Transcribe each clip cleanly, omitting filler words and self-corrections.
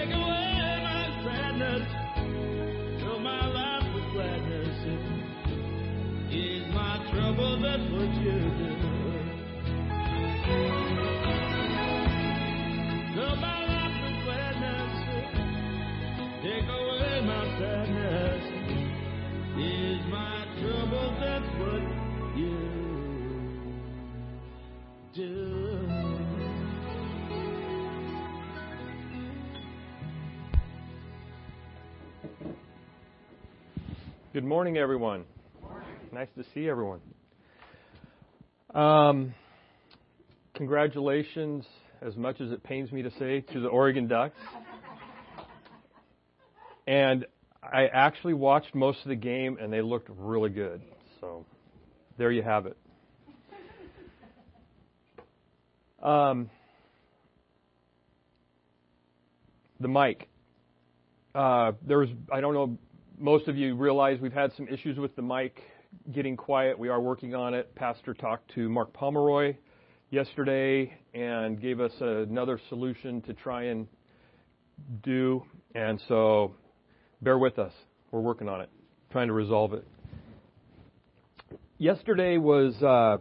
Take away my sadness, fill my life with gladness. Ease my trouble, that's what you do. Fill my life with gladness, take away my sadness. Ease my trouble, that's what you do. Good morning, everyone. Nice to see everyone. Congratulations, as much as it pains me to say, to the Oregon Ducks. And I actually watched most of the game, and they looked really good. So there you have it. The mic. I don't know, most of you realize we've had some issues with the mic getting quiet. We are working on it. Pastor talked to Mark Pomeroy yesterday and gave us another solution to try and do. And so bear with us. We're working on it, trying to resolve it. Yesterday was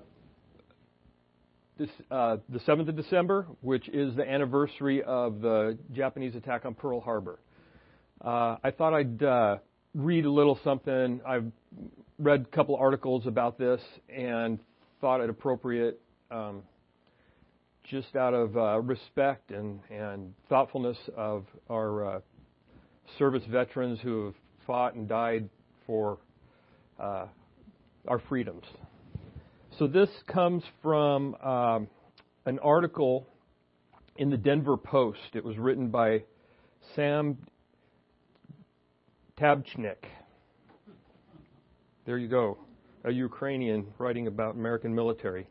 the 7th of December, which is the anniversary of the Japanese attack on Pearl Harbor. I thought I'd read a little something. I've read a couple articles about this and thought it appropriate, just out of respect and thoughtfulness of our service veterans who have fought and died for our freedoms. So this comes from an article in the Denver Post. It was written by Sam Tabchnik. There you go, a Ukrainian writing about American military.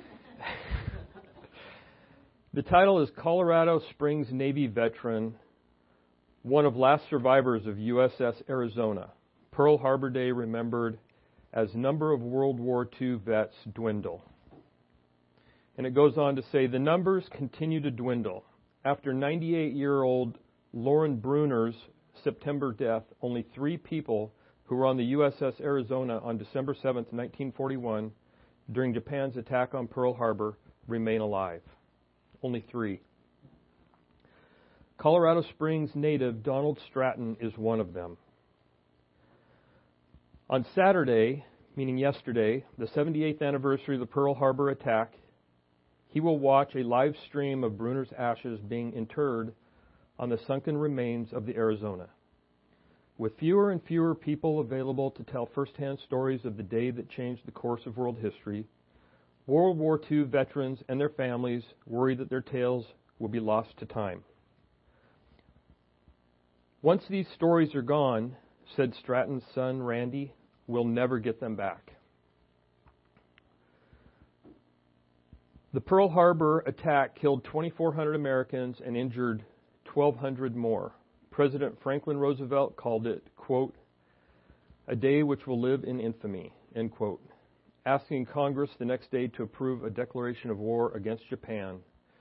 The title is Colorado Springs Navy Veteran, one of last survivors of USS Arizona. Pearl Harbor Day remembered as number of World War II vets dwindle. And it goes on to say, the numbers continue to dwindle. After 98-year-old Lauren Bruner's September death, only 3 people who were on the USS Arizona on December 7, 1941, during Japan's attack on Pearl Harbor, remain alive. Only 3. Colorado Springs native Donald Stratton is one of them. On Saturday, meaning yesterday, the 78th anniversary of the Pearl Harbor attack, he will watch a live stream of Bruner's ashes being interred on the sunken remains of the Arizona. With fewer and fewer people available to tell firsthand stories of the day that changed the course of world history, World War II veterans and their families worry that their tales will be lost to time. Once these stories are gone, said Stratton's son Randy, we'll never get them back. The Pearl Harbor attack killed 2,400 Americans and injured 1,200 more. President Franklin Roosevelt called it, quote, a day which will live in infamy, end quote, asking Congress the next day to approve a declaration of war against Japan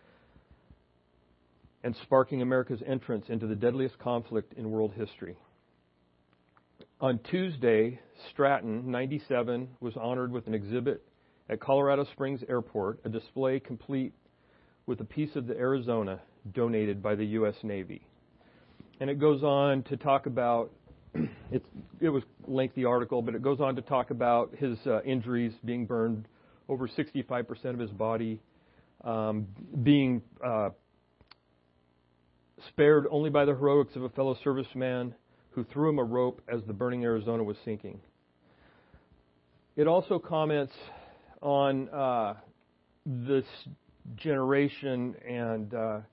and sparking America's entrance into the deadliest conflict in world history. On Tuesday, Stratton, 97, was honored with an exhibit at Colorado Springs Airport, a display complete with a piece of the Arizona donated by the U.S. Navy. And it goes on to talk about, it was a lengthy article, but it goes on to talk about his injuries being burned, over 65% of his body being spared only by the heroics of a fellow serviceman who threw him a rope as the burning Arizona was sinking. It also comments on this generation and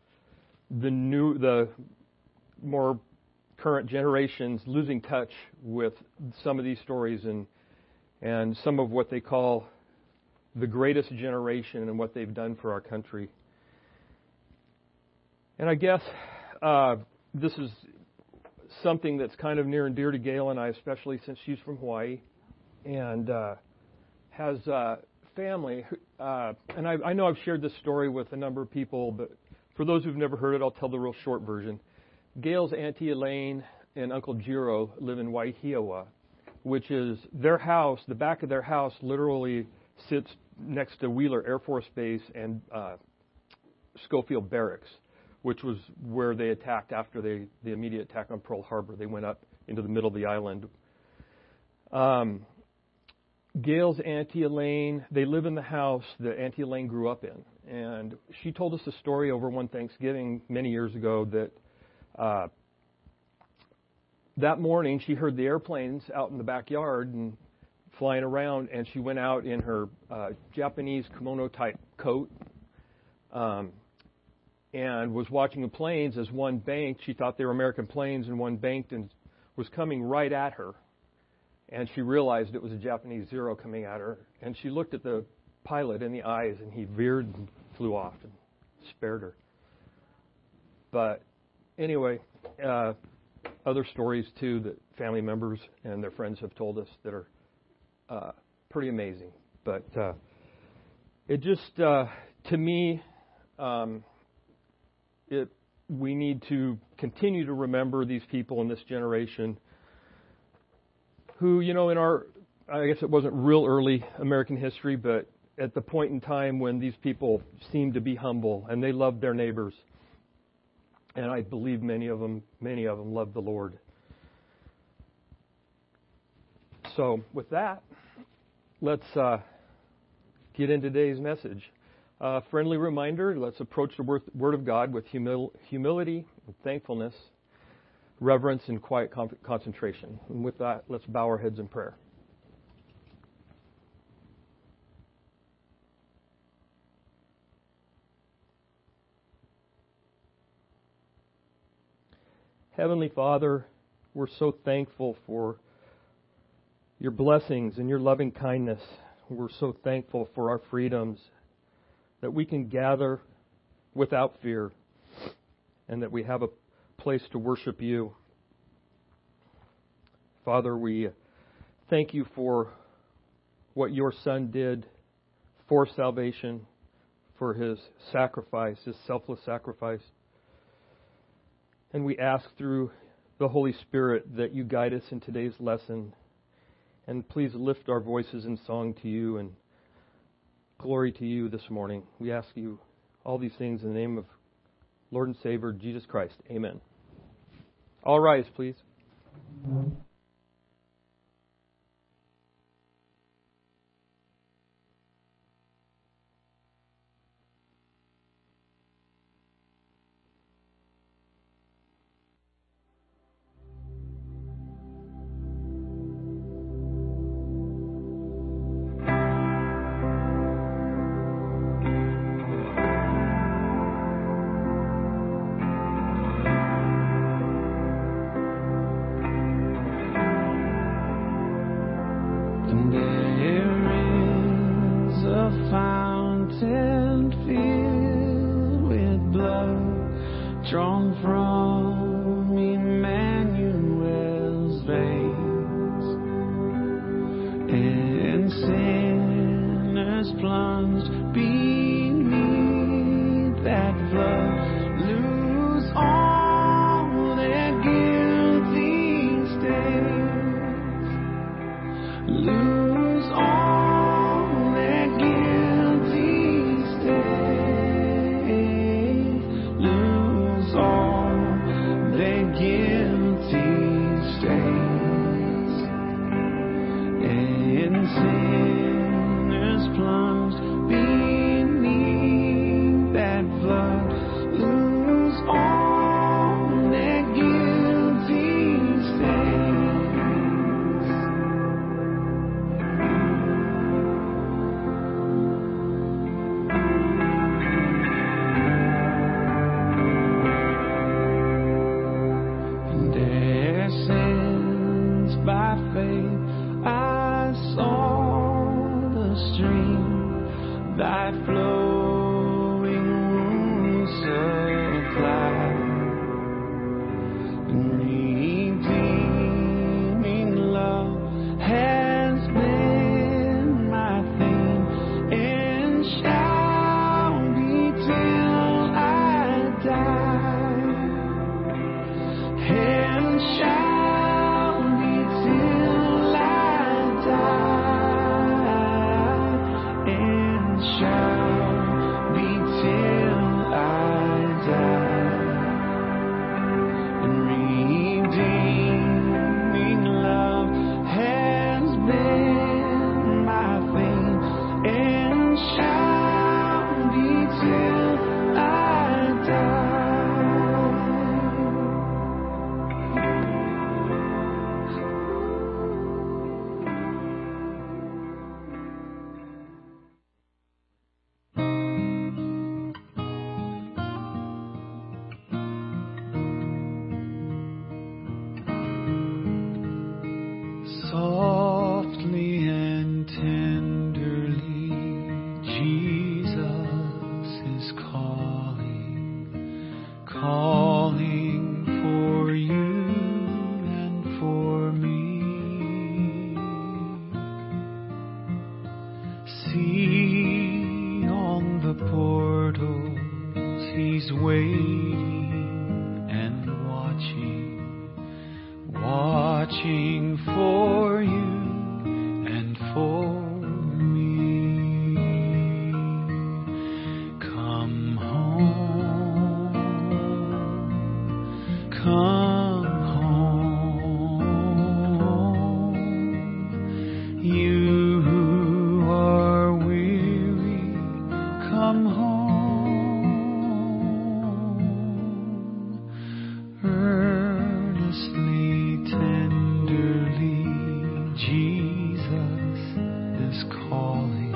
the more current generations losing touch with some of these stories and some of what they call the greatest generation and what they've done for our country. And I guess this is something that's kind of near and dear to Gail and I, especially since she's from Hawaii and has family. And I know I've shared this story with a number of people, but for those who've never heard it, I'll tell the real short version. Gail's Auntie Elaine and Uncle Jiro live in Waihiawa, which is their house. The back of their house literally sits next to Wheeler Air Force Base and Schofield Barracks, which was where they attacked after the immediate attack on Pearl Harbor. They went up into the middle of the island. Gail's Auntie Elaine, they live in the house that Auntie Elaine grew up in. And she told us a story over one Thanksgiving many years ago that that morning she heard the airplanes out in the backyard and flying around, and she went out in her Japanese kimono-type coat and was watching the planes as one banked. She thought they were American planes, and one banked and was coming right at her. And she realized it was a Japanese Zero coming at her. And she looked at the pilot in the eyes, and he veered and flew off and spared her. But anyway, other stories, too, that family members and their friends have told us that are pretty amazing. But it just, to me, we need to continue to remember these people in this generation who, in our, I guess it wasn't real early American history, but at the point in time when these people seemed to be humble and they loved their neighbors. And I believe many of them loved the Lord. So with that, let's get into today's message. Friendly reminder, let's approach the Word of God with humility and thankfulness, reverence, and quiet concentration. And with that, let's bow our heads in prayer. Heavenly Father, we're so thankful for your blessings and your loving kindness. We're so thankful for our freedoms, that we can gather without fear, and that we have a place to worship you. Father, we thank you for what your Son did for salvation, for his sacrifice, his selfless sacrifice. And we ask through the Holy Spirit that you guide us in today's lesson. And please lift our voices in song to you and glory to you this morning. We ask you all these things in the name of Lord and Savior Jesus Christ. Amen. All rise, please. Sinners plunged beneath that flood. calling for you and for me. See on the portals He's waiting and watching for you and for me. Come home, come home, you who are weary, come home, earnestly, tenderly, Jesus is calling,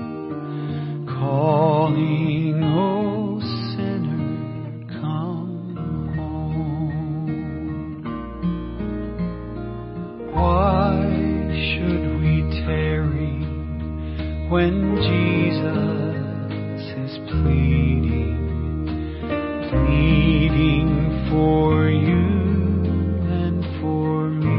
oh sinner, come home. Why should we tarry when Jesus is pleading for you and for me?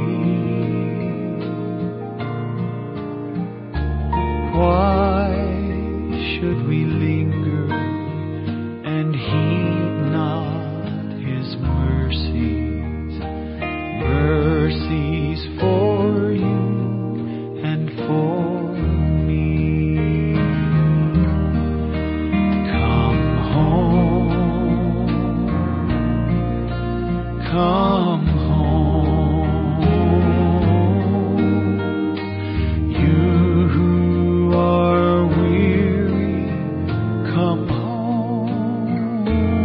Why should we linger and heed not His mercies for you and for me? Come home, come home, you who are weary, come home,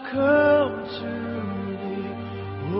come to thee, O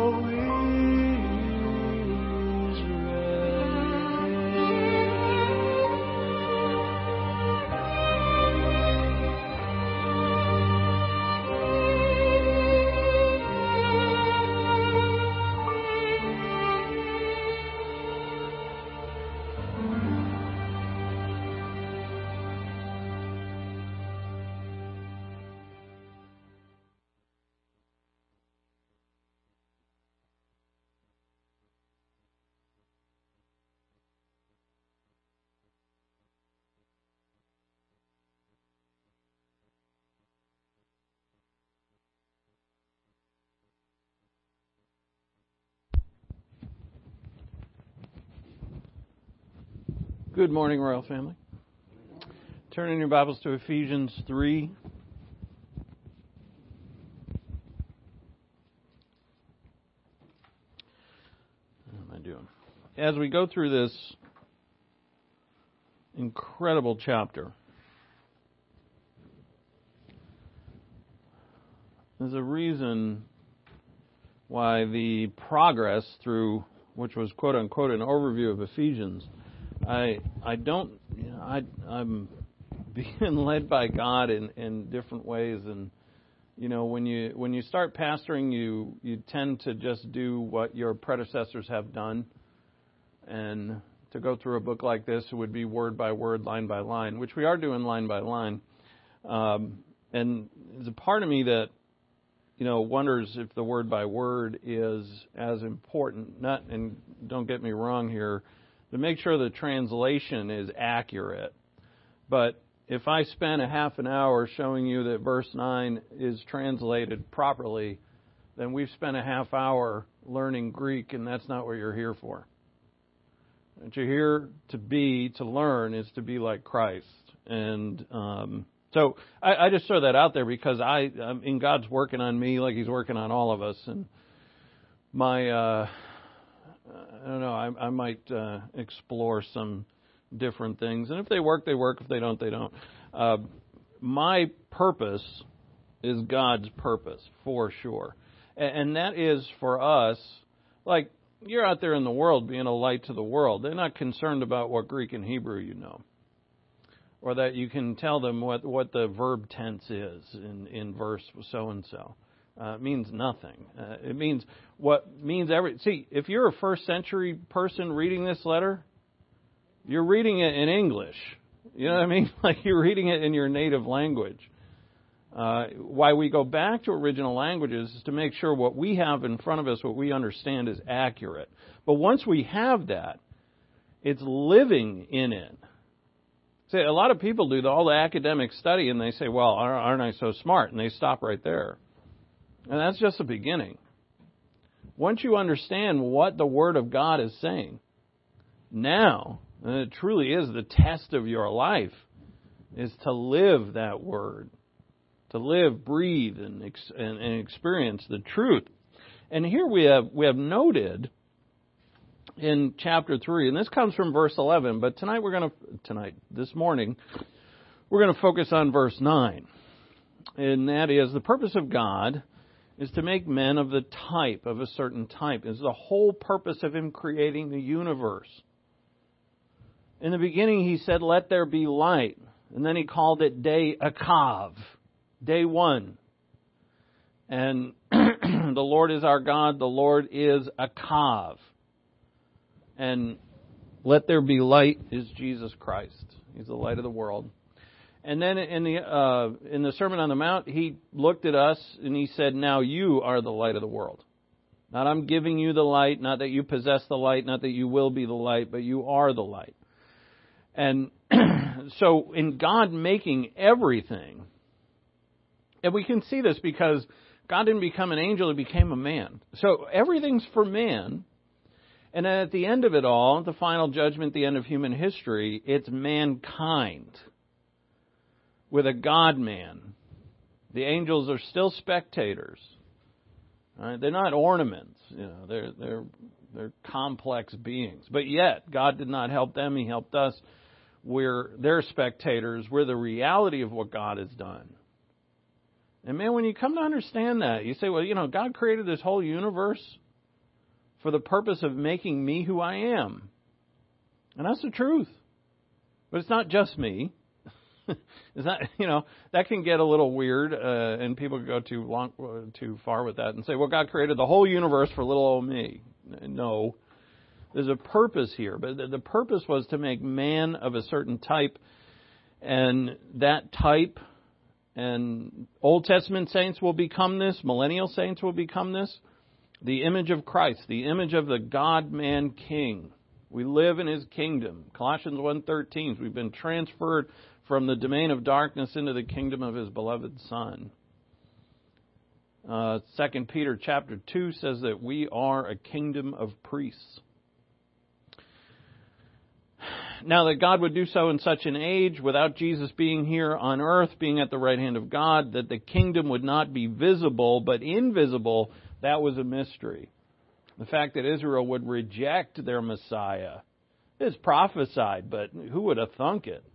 Good morning, Royal Family. Turn in your Bibles to Ephesians 3. What am I doing? As we go through this incredible chapter, there's a reason why the progress through, which was quote unquote an overview of Ephesians, I'm being led by God in different ways, and when you start pastoring, you tend to just do what your predecessors have done, and to go through a book like this would be word by word, line by line, which we are doing line by line, and there's a part of me that wonders if the word by word is as important. And don't get me wrong here, to make sure the translation is accurate. But if I spend a half an hour showing you that verse 9 is translated properly, then we've spent a half hour learning Greek, and that's not what you're here for. What you're here to learn, is to be like Christ. And so I just throw that out there because God's working on me like He's working on all of us. And I don't know, I might explore some different things. And if they work, they work. If they don't, they don't. My purpose is God's purpose, for sure. And that is for us, like, you're out there in the world being a light to the world. They're not concerned about what Greek and Hebrew you know, or that you can tell them what the verb tense is in verse so-and-so. It means nothing. It means See, if you're a first century person reading this letter, you're reading it in English. You know what I mean? Like, you're reading it in your native language. Why we go back to original languages is to make sure what we have in front of us, what we understand, is accurate. But once we have that, it's living in it. See, a lot of people do all the academic study and they say, well, aren't I so smart? And they stop right there. And that's just the beginning. Once you understand what the Word of God is saying, now, and it truly is the test of your life, is to live that Word. To live, breathe, and experience the truth. And here we have noted in chapter 3, and this comes from verse 11, but this morning, we're going to focus on verse 9. And that is, the purpose of God is to make men of of a certain type. It's the whole purpose of Him creating the universe. In the beginning, He said, let there be light. And then He called it day akav, day one. And the Lord is our God, the Lord is akav. And let there be light is Jesus Christ. He's the light of the world. And then in the Sermon on the Mount, He looked at us and He said, now you are the light of the world. Not I'm giving you the light, not that you possess the light, not that you will be the light, but you are the light. And so in God making everything, and we can see this because God didn't become an angel, He became a man. So everything's for man. And then at the end of it all, the final judgment, the end of human history, it's mankind with a God-man. The angels are still spectators. Right? They're not ornaments. They're complex beings. But yet, God did not help them. He helped us. We're their spectators. We're the reality of what God has done. And man, when you come to understand that, you say, well, God created this whole universe for the purpose of making me who I am. And that's the truth. But it's not just me. Is that, that can get a little weird, and people go too far with that and say, well, God created the whole universe for little old me. No. There's a purpose here, but the purpose was to make man of a certain type, and that type, and Old Testament saints will become this, millennial saints will become this, the image of Christ, the image of the God-man King. We live in His kingdom. Colossians 1:13, we've been transferred from the domain of darkness into the kingdom of His beloved Son. 2 Peter chapter 2 says that we are a kingdom of priests. Now that God would do so in such an age, without Jesus being here on earth, being at the right hand of God, that the kingdom would not be visible but invisible, that was a mystery. The fact that Israel would reject their Messiah is prophesied, but who would have thunk it?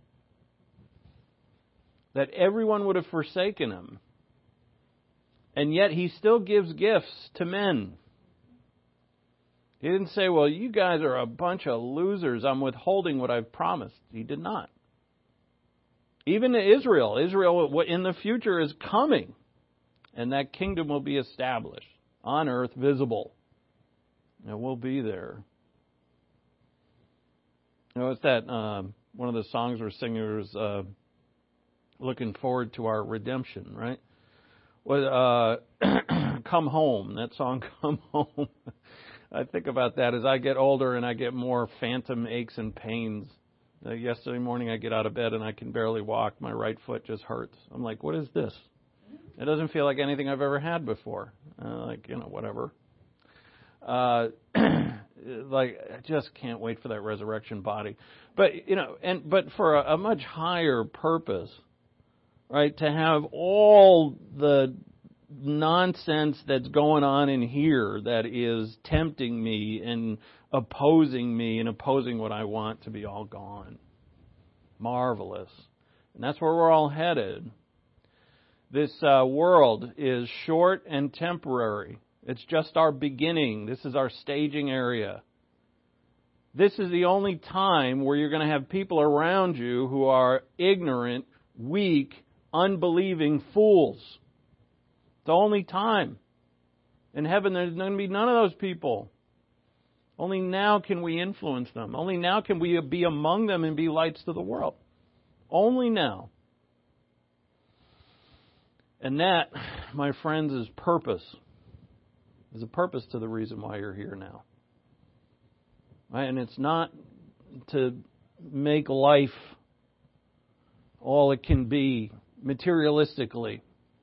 That everyone would have forsaken Him. And yet He still gives gifts to men. He didn't say, well, you guys are a bunch of losers. I'm withholding what I've promised. He did not. Even to Israel. Israel in the future is coming. And that kingdom will be established on earth, visible. And we'll be there. It's that one of the songs we're singing was looking forward to our redemption, right? Well, Come Home. That song, Come Home. I think about that as I get older and I get more phantom aches and pains. Yesterday morning I get out of bed and I can barely walk. My right foot just hurts. I'm like, what is this? It doesn't feel like anything I've ever had before. Whatever. I just can't wait for that resurrection body. But, but for a much higher purpose, right? To have all the nonsense that's going on in here that is tempting me and opposing what I want to be all gone. Marvelous. And that's where we're all headed. This world is short and temporary. It's just our beginning. This is our staging area. This is the only time where you're going to have people around you who are ignorant, weak, unbelieving fools. It's the only time. In heaven, there's going to be none of those people. Only now can we influence them. Only now can we be among them and be lights to the world. Only now. And that, my friends, is purpose. There's a purpose to the reason why you're here now. Right? And it's not to make life all it can be materialistically.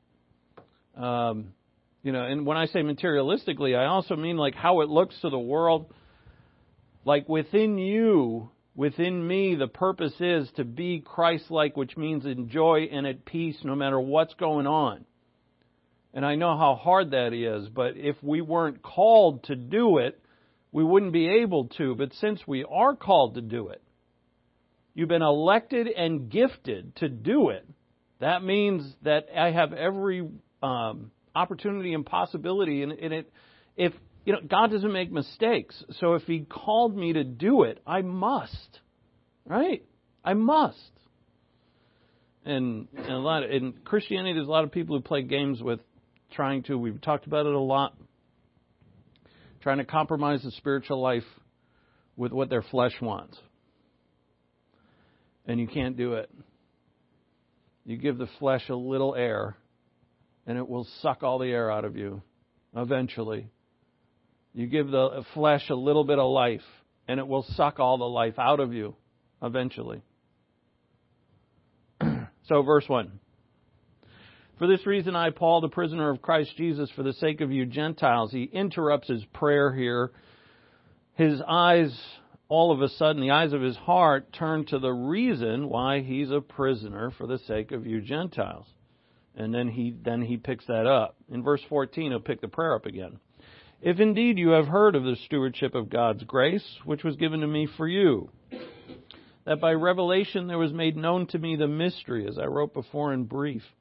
And when I say materialistically, I also mean like how it looks to the world. Like within you, within me, the purpose is to be Christ-like, which means enjoy and at peace no matter what's going on. And I know how hard that is, but if we weren't called to do it, we wouldn't be able to. But since we are called to do it, you've been elected and gifted to do it. That means that I have every opportunity and possibility in it. If God doesn't make mistakes, so if He called me to do it, I must, right? I must. And in Christianity, there's a lot of people who play games with we've talked about it a lot, trying to compromise the spiritual life with what their flesh wants. And you can't do it. You give the flesh a little air, and it will suck all the air out of you eventually. You give the flesh a little bit of life, and it will suck all the life out of you eventually. So, verse 1. For this reason I, Paul, the prisoner of Christ Jesus, for the sake of you Gentiles. He interrupts his prayer here. His eyes, all of a sudden, the eyes of his heart turn to the reason why he's a prisoner for the sake of you Gentiles. And then he picks that up. In verse 14, he'll pick the prayer up again. If indeed you have heard of the stewardship of God's grace, which was given to me for you, that by revelation there was made known to me the mystery, as I wrote before in brief,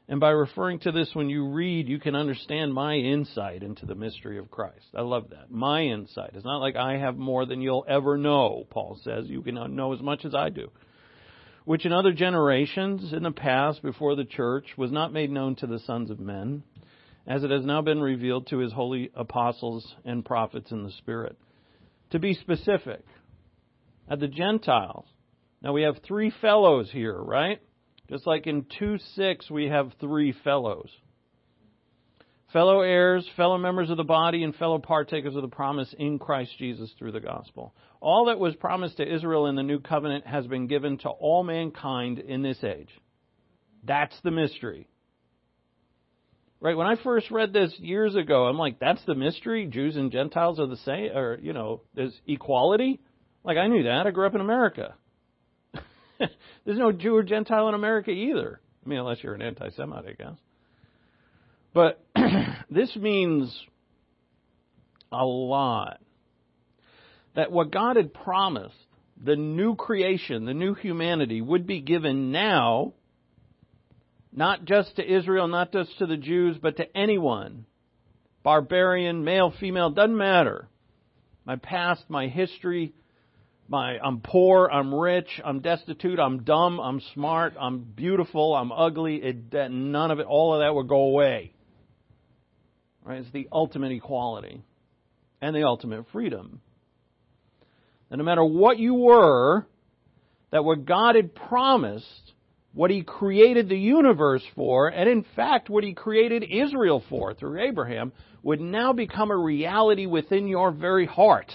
And by referring to this when you read, you can understand my insight into the mystery of Christ. I love that. My insight. It's not like I have more than you'll ever know, Paul says. You can know as much as I do. Which in other generations in the past before the church was not made known to the sons of men, as it has now been revealed to his holy apostles and prophets in the Spirit. To be specific, at the Gentiles, now we have 3 fellows here, right? Just like in 2:6 we have 3 fellows. Fellow heirs, fellow members of the body, and fellow partakers of the promise in Christ Jesus through the gospel. All that was promised to Israel in the new covenant has been given to all mankind in this age. That's the mystery. Right, when I first read this years ago, I'm like, that's the mystery? Jews and Gentiles are the same? Or, there's equality? Like, I knew that. I grew up in America. There's no Jew or Gentile in America either. I mean, unless you're an anti-Semite, I guess. But this means a lot. That what God had promised, the new creation, the new humanity, would be given now, not just to Israel, not just to the Jews, but to anyone. Barbarian, male, female, doesn't matter. My past, my history, I'm poor, I'm rich, I'm destitute, I'm dumb, I'm smart, I'm beautiful, I'm ugly. None of it, all of that would go away. Right? It's the ultimate equality and the ultimate freedom. And no matter what you were, that what God had promised, what He created the universe for, and in fact what He created Israel for through Abraham, would now become a reality within your very heart.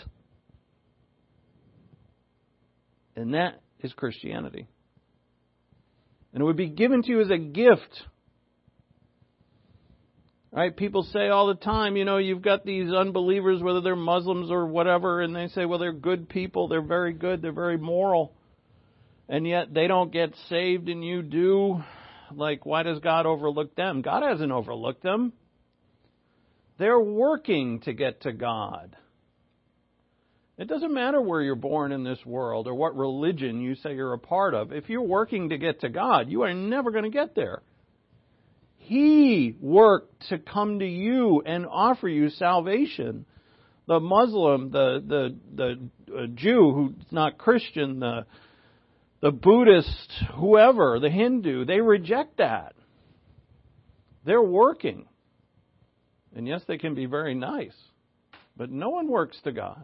And that is Christianity. And it would be given to you as a gift. Right? People say all the time, you've got these unbelievers, whether they're Muslims or whatever, and they say, well, they're good people, they're very good, they're very moral. And yet they don't get saved and you do. Like, why does God overlook them? God hasn't overlooked them. They're working to get to God. It doesn't matter where you're born in this world or what religion you say you're a part of. If you're working to get to God, you are never going to get there. He worked to come to you and offer you salvation. The Muslim, the Jew who's not Christian, the Buddhist, whoever, the Hindu, they reject that. They're working. And yes, they can be very nice, but no one works to God.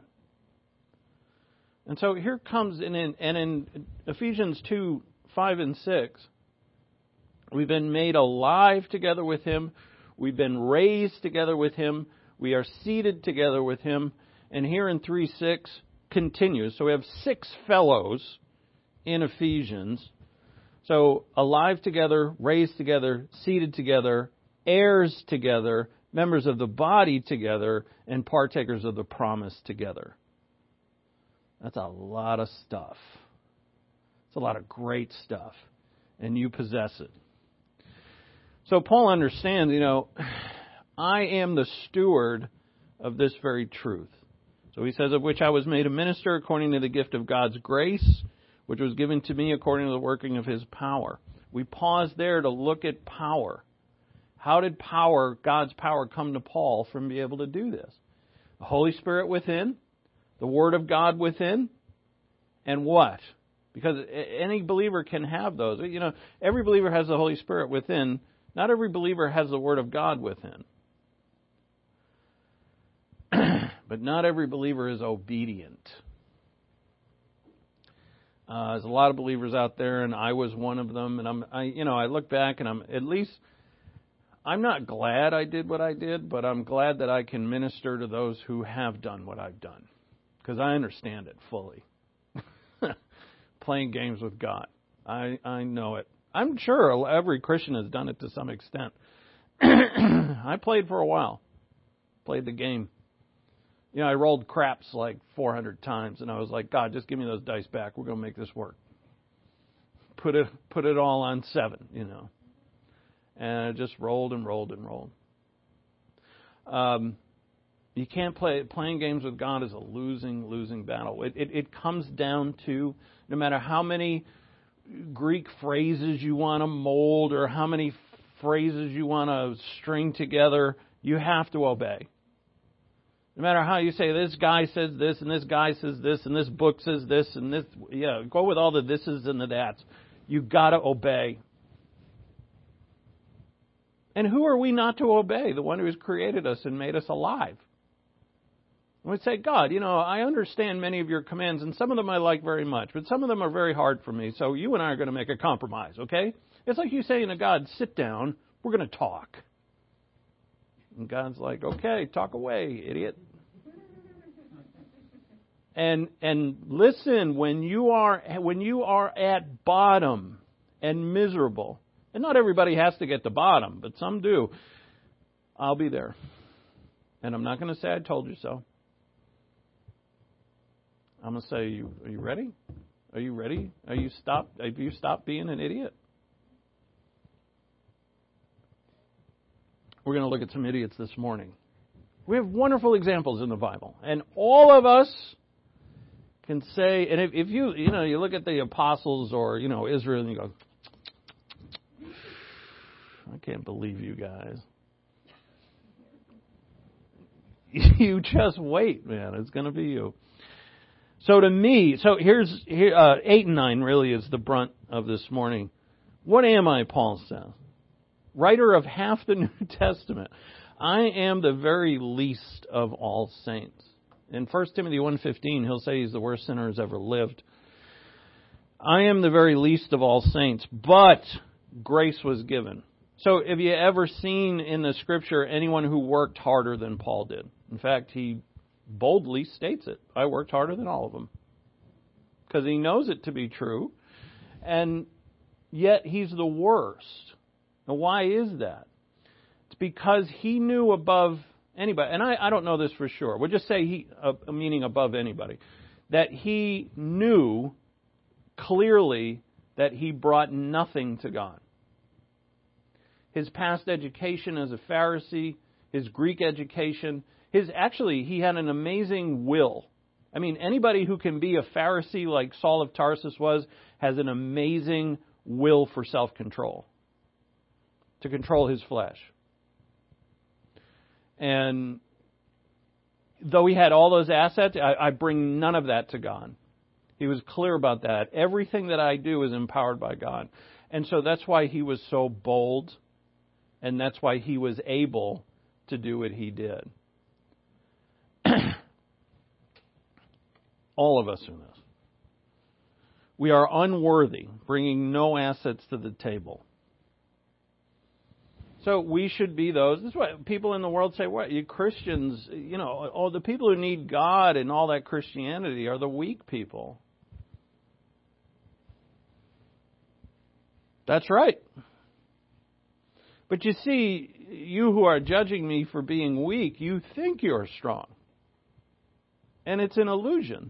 And so here comes, in Ephesians 2, 5 and 6, we've been made alive together with Him. We've been raised together with Him. We are seated together with Him. And here in 3:6 continues. So we have 6 fellows in Ephesians. So alive together, raised together, seated together, heirs together, members of the body together, and partakers of the promise together. That's a lot of stuff. It's a lot of great stuff. And you possess it. So Paul understands, I am the steward of this very truth. So he says, of which I was made a minister according to the gift of God's grace, which was given to me according to the working of His power. We pause there to look at power. How did God's power, come to Paul from being able to do this? The Holy Spirit within, the Word of God within, and what? Because any believer can have those. Every believer has the Holy Spirit within. Not every believer has the Word of God within. But not every believer is obedient. There's a lot of believers out there, and I was one of them. And I look back, and I'm not glad I did what I did, but I'm glad that I can minister to those who have done what I've done, because I understand it fully. Playing games with God, I know it. I'm sure every Christian has done it to some extent. I played for a while. Played the game. I rolled craps like 400 times, and I was like, God, just give me those dice back. We're going to make this work. Put it all on 7, And I just rolled and rolled and rolled. You can't playing games with God is a losing battle. It comes down to, no matter how many Greek phrases you want to mold, or how many phrases you want to string together, you have to obey. No matter how you say, this guy says this, and this guy says this, and this book says this, and this, go with all the thises and the that's. You've got to obey. And who are we not to obey? The one who has created us and made us alive. And we say, God, I understand many of your commands, and some of them I like very much, but some of them are very hard for me, so you and I are going to make a compromise, okay? It's like you saying to God, sit down, we're going to talk. And God's like, okay, talk away, idiot. And listen, when you are at bottom and miserable, and not everybody has to get to bottom, but some do, I'll be there. And I'm not going to say I told you so. I'm going to say, are you ready? Are you ready? Have you stopped being an idiot? We're going to look at some idiots this morning. We have wonderful examples in the Bible. And all of us can say, and if you look at the apostles or, Israel, and you go, I can't believe you guys. You just wait, man. It's going to be you. So to me, here 8 and 9 really is the brunt of this morning. What am I, Paul says? Writer of half the New Testament. I am the very least of all saints. In 1 Timothy 1:15, he'll say he's the worst sinner who's ever lived. I am the very least of all saints, but grace was given. So have you ever seen in the Scripture anyone who worked harder than Paul did? In fact, he boldly states it. I worked harder than all of them. Because he knows it to be true. And yet he's the worst. Now why is that? It's because he knew above anybody, and I don't know this for sure. We'll just say meaning above anybody, that he knew clearly that he brought nothing to God. His past education as a Pharisee, his Greek education, he had an amazing will. I mean, anybody who can be a Pharisee like Saul of Tarsus was has an amazing will for self-control, to control his flesh. And though he had all those assets, I bring none of that to God. He was clear about that. Everything that I do is empowered by God. And so that's why he was so bold, and that's why he was able to do what he did. All of us in this. We are unworthy, bringing no assets to the table. So we should be those. This is what people in the world say, what, you Christians, the people who need God and all that Christianity are the weak people. That's right. But you see, you who are judging me for being weak, you think you're strong. And it's an illusion.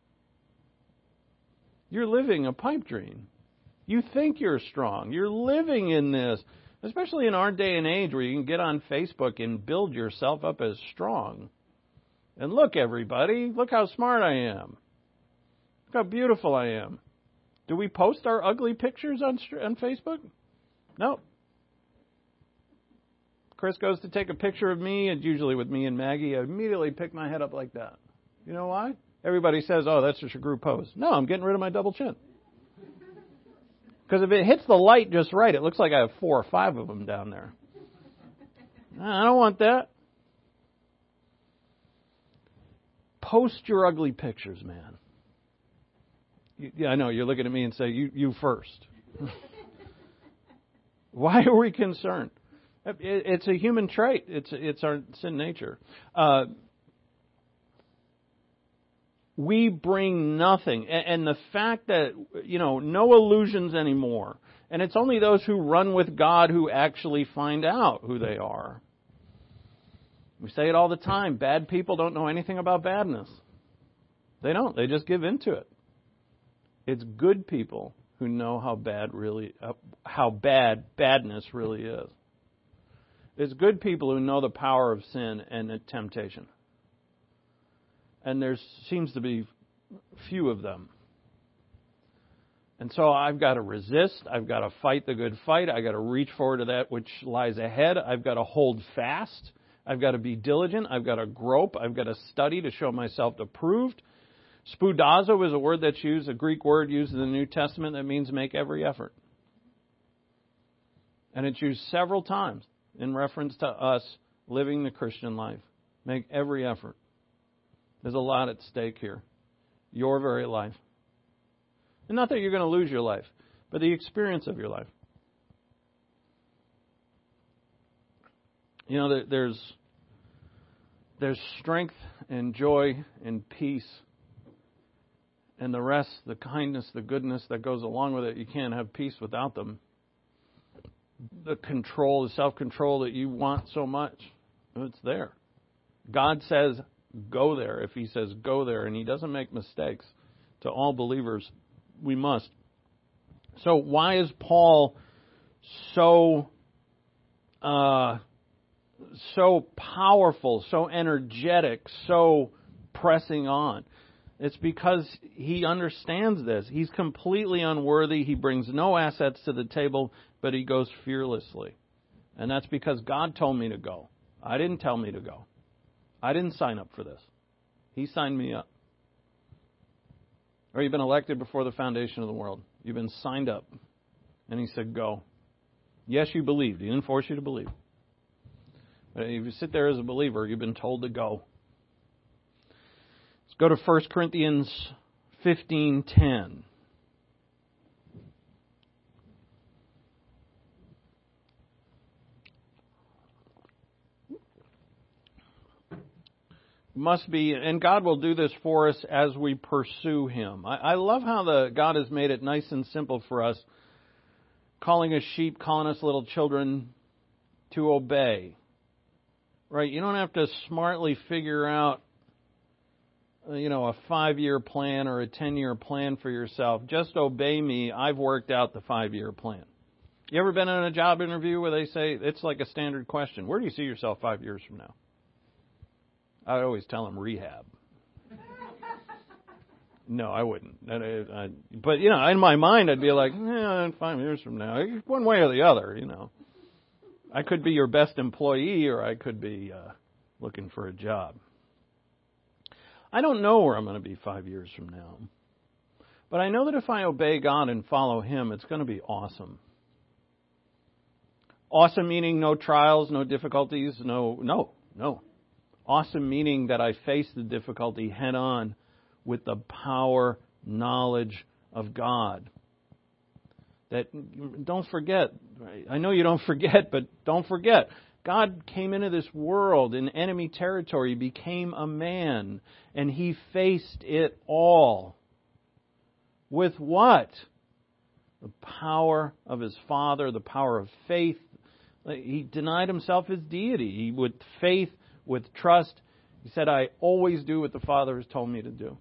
You're living a pipe dream. You think you're strong. You're living in this. Especially in our day and age where you can get on Facebook and build yourself up as strong. And look, everybody, look how smart I am. Look how beautiful I am. Do we post our ugly pictures on Facebook? No. Chris goes to take a picture of me, and usually with me and Maggie, I immediately pick my head up like that. You know why? Everybody says, oh, that's just a group pose. No, I'm getting rid of my double chin. Because if it hits the light just right, it looks like I have 4 or 5 of them down there. I don't want that. Post your ugly pictures, man. Yeah, I know, you're looking at me and say, you first. Why are we concerned? It's a human trait. It's our sin nature. We bring nothing. And the fact that, no illusions anymore. And it's only those who run with God who actually find out who they are. We say it all the time. Bad people don't know anything about badness. They don't. They just give into it. It's good people who know how bad badness really is. It's good people who know the power of sin and temptation. And there seems to be few of them. And so I've got to resist. I've got to fight the good fight. I've got to reach forward to that which lies ahead. I've got to hold fast. I've got to be diligent. I've got to grope. I've got to study to show myself approved. Spoudazo is a word that's used, a Greek word used in the New Testament that means make every effort. And it's used several times in reference to us living the Christian life. Make every effort. There's a lot at stake here. Your very life. And not that you're going to lose your life, but the experience of your life. You know, there's strength and joy and peace and the rest, the kindness, the goodness that goes along with it. You can't have peace without them. The control, the self-control that you want so much, it's there. God says, go there. If He says, go there, and He doesn't make mistakes. To all believers, we must. So why is Paul so powerful, so energetic, so pressing on? It's because he understands this. He's completely unworthy. He brings no assets to the table, but he goes fearlessly. And that's because God told me to go. I didn't tell me to go. I didn't sign up for this. He signed me up. Or you've been elected before the foundation of the world. You've been signed up. And He said, go. Yes, you believed. He didn't force you to believe. But if you sit there as a believer, you've been told to go. Let's go to 1 Corinthians 15:10. Must be, and God will do this for us as we pursue Him. I love how God has made it nice and simple for us, calling us sheep, calling us little children to obey. Right? You don't have to smartly figure out, a 5-year plan or a 10-year plan for yourself. Just obey me. I've worked out the 5-year plan. You ever been in a job interview where they say, it's like a standard question, where do you see yourself 5 years from now? I always tell them rehab. No, I wouldn't. But, in my mind, I'd be like, 5 years from now, one way or the other, I could be your best employee or I could be looking for a job. I don't know where I'm going to be 5 years from now. But I know that if I obey God and follow Him, it's going to be awesome. Awesome meaning no trials, no difficulties, no. Awesome meaning that I face the difficulty head on with the power, knowledge of God. That, don't forget, I know you don't forget, but don't forget, God came into this world in enemy territory, became a man, and He faced it all. With what? The power of His Father, the power of faith. He denied Himself His deity. With faith, with trust, He said, I always do what the Father has told me to do.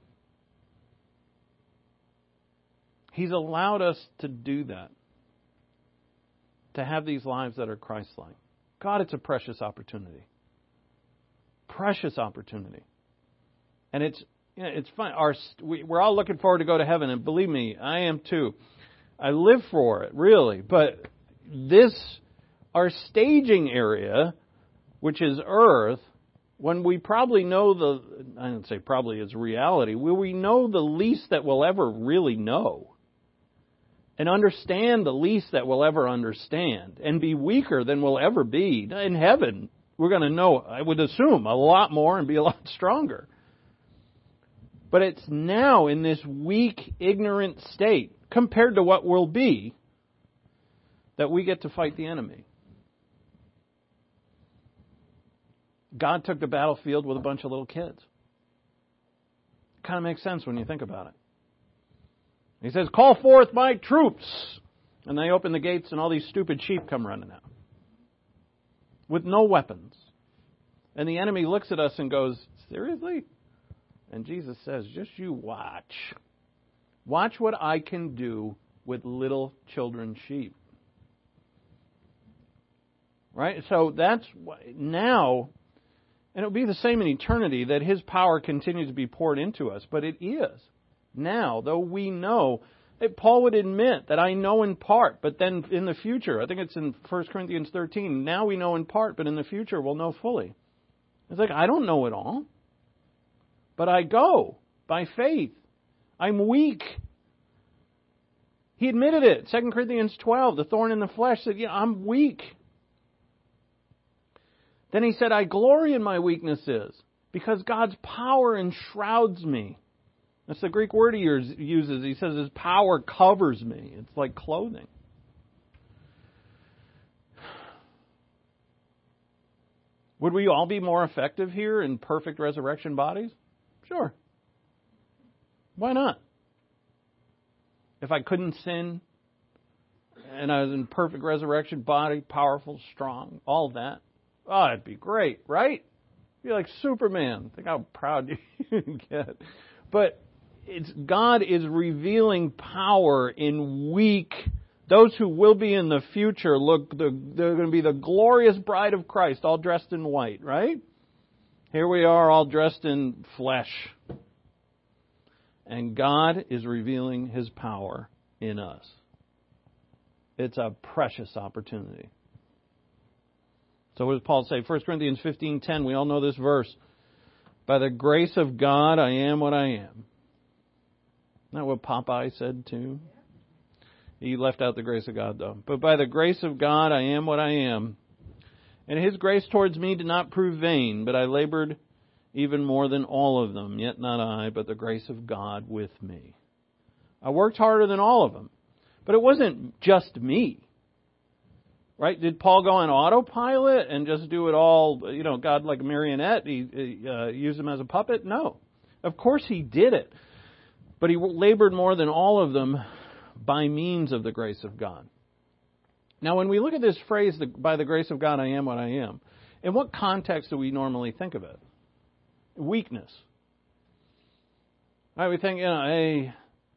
He's allowed us to do that. To have these lives that are Christ-like. God, it's a precious opportunity. Precious opportunity. And it's fun. We're all looking forward to go to heaven, and believe me, I am too. I live for it, really. But our staging area, which is earth, when we probably know I don't say probably is reality, where we know the least that we'll ever really know. And understand the least that we'll ever understand. And be weaker than we'll ever be. In heaven, we're going to know, I would assume, a lot more and be a lot stronger. But it's now in this weak, ignorant state, compared to what we'll be, that we get to fight the enemy. God took the battlefield with a bunch of little kids. Kind of makes sense when you think about it. He says, call forth my troops. And they open the gates and all these stupid sheep come running out. With no weapons. And the enemy looks at us and goes, seriously? And Jesus says, just you watch. Watch what I can do with little children sheep. Right? So that's now, and it'll be the same in eternity, that His power continues to be poured into us. But it is. Now, though we know Paul would admit that I know in part, but then in the future, I think it's in 1 Corinthians 13, now we know in part, but in the future we'll know fully. It's like, I don't know it all, but I go by faith. I'm weak. He admitted it. 2 Corinthians 12, the thorn in the flesh, said, I'm weak. Then he said, I glory in my weaknesses because God's power enshrouds me. That's the Greek word he uses. He says his power covers me. It's like clothing. Would we all be more effective here in perfect resurrection bodies? Sure. Why not? If I couldn't sin and I was in perfect resurrection body, powerful, strong, all of that, oh, it'd be great, right? Be like Superman. Think how proud you get. But God is revealing power in weak. Those who will be in the future, they're going to be the glorious bride of Christ, all dressed in white, right? Here we are, all dressed in flesh. And God is revealing His power in us. It's a precious opportunity. So what does Paul say? 1 Corinthians 15:10, we all know this verse. By the grace of God, I am what I am. Isn't that what Popeye said too? He left out the grace of God though. But by the grace of God, I am what I am. And His grace towards me did not prove vain, but I labored even more than all of them. Yet not I, but the grace of God with me. I worked harder than all of them. But it wasn't just me. Right? Did Paul go on autopilot and just do it all, God like a marionette? He used him as a puppet? No. Of course he did it. But he labored more than all of them by means of the grace of God. Now, when we look at this phrase, by the grace of God, I am what I am, in what context do we normally think of it? Weakness. Right? We think, hey,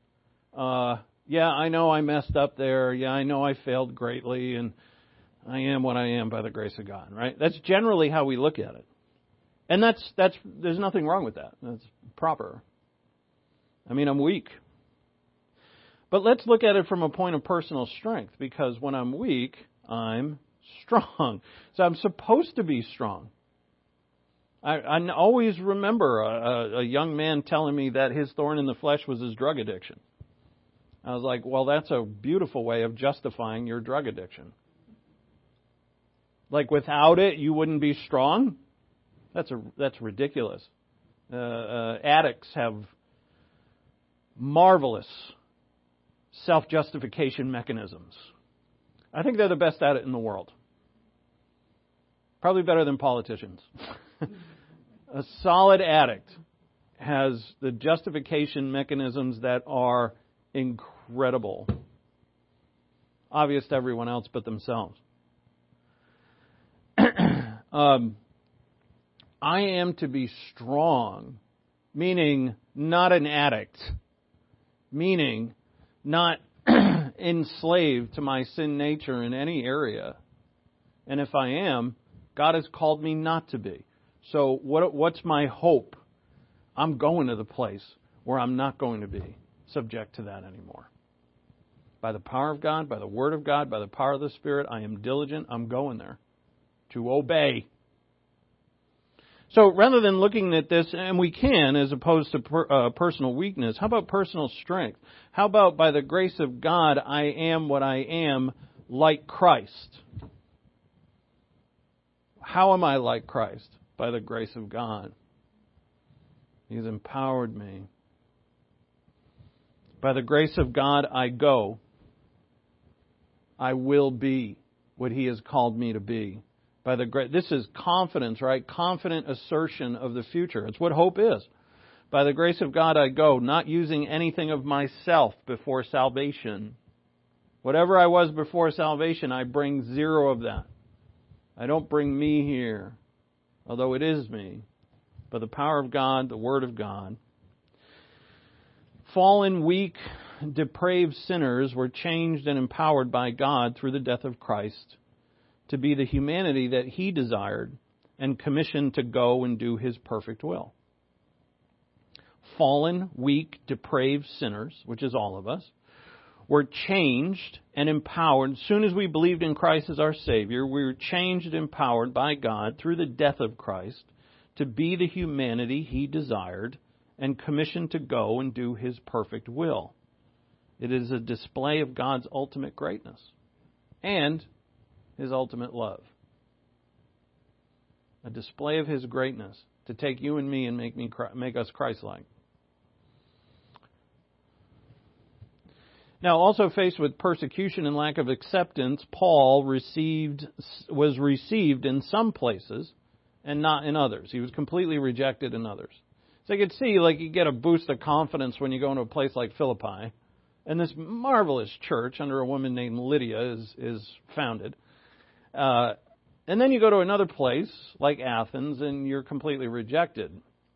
I know I messed up there. Yeah, I know I failed greatly, and I am what I am by the grace of God. Right? That's generally how we look at it, and that's there's nothing wrong with that. That's proper. I mean, I'm weak. But let's look at it from a point of personal strength, because when I'm weak, I'm strong. So I'm supposed to be strong. I always remember a young man telling me that his thorn in the flesh was his drug addiction. I was like, well, that's a beautiful way of justifying your drug addiction. Like without it, you wouldn't be strong? That's ridiculous. Addicts have marvelous self-justification mechanisms. I think they're the best at it in the world. Probably better than politicians. A solid addict has the justification mechanisms that are incredible. Obvious to everyone else but themselves. I am to be strong, meaning not an addict, meaning not enslaved to my sin nature in any area. And if I am, God has called me not to be. So what's my hope? I'm going to the place where I'm not going to be subject to that anymore. By the power of God, by the Word of God, by the power of the Spirit, I am diligent. I'm going there to obey. So rather than looking at this, and we can, as opposed to personal weakness, how about personal strength? How about by the grace of God, I am what I am, like Christ? How am I like Christ? By the grace of God. He's empowered me. By the grace of God, I go. I will be what He has called me to be. This is confidence, right? Confident assertion of the future. It's what hope is. By the grace of God, I go, not using anything of myself before salvation. Whatever I was before salvation, I bring zero of that. I don't bring me here, although it is me, but the power of God, the Word of God. Fallen, weak, depraved sinners were changed and empowered by God through the death of Christ to be the humanity that He desired and commissioned to go and do His perfect will. Fallen, weak, depraved sinners, which is all of us, We're changed and empowered. As soon as we believed in Christ as our Savior, we were changed and empowered by God through the death of Christ to be the humanity He desired and commissioned to go and do His perfect will. It is a display of God's ultimate greatness and His ultimate love. A display of His greatness to take you and me and make us Christ-like. Now, also faced with persecution and lack of acceptance, Paul was received in some places and not in others. He was completely rejected in others. So you could see, like, you get a boost of confidence when you go into a place like Philippi, and this marvelous church under a woman named Lydia is founded. And then you go to another place like Athens, and you're completely rejected.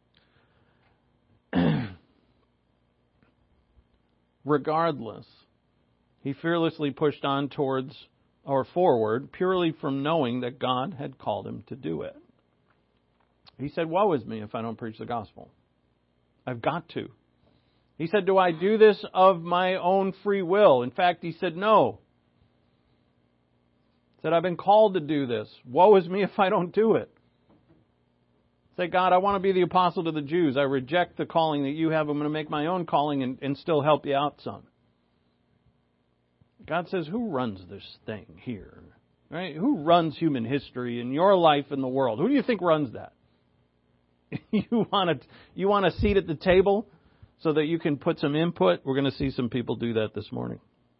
Regardless, he fearlessly pushed on forward purely from knowing that God had called him to do it. He said, "Woe is me if I don't preach the gospel. I've got to." He said, "Do I do this of my own free will?" In fact, he said, "No." He said, "I've been called to do this. Woe is me if I don't do it." Say, "God, I want to be the apostle to the Jews. I reject the calling that you have. I'm going to make my own calling and still help you out some." God says, "Who runs this thing here? Right? Who runs human history in your life and the world? Who do you think runs that?" You want a seat at the table so that you can put some input? We're going to see some people do that this morning.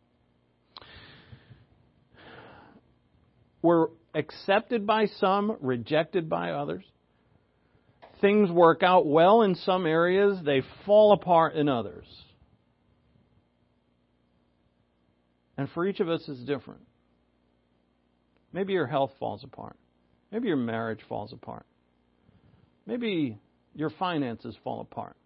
We're accepted by some, rejected by others. Things work out well in some areas, they fall apart in others. And for each of us, it's different. Maybe your health falls apart. Maybe your marriage falls apart. Maybe your finances fall apart.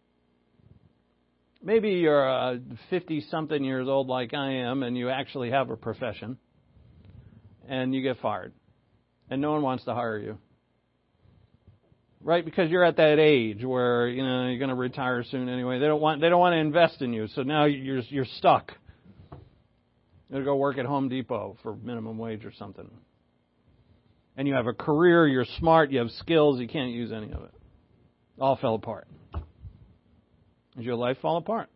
Maybe you're 50-something years old like I am, and you actually have a profession, and you get fired, and no one wants to hire you. Right? Because you're at that age where, you're going to retire soon anyway. They don't want to invest in you, so now you're stuck. You're going to go work at Home Depot for minimum wage or something. And you have a career, you're smart, you have skills, you can't use any of it. All fell apart. Does your life fall apart?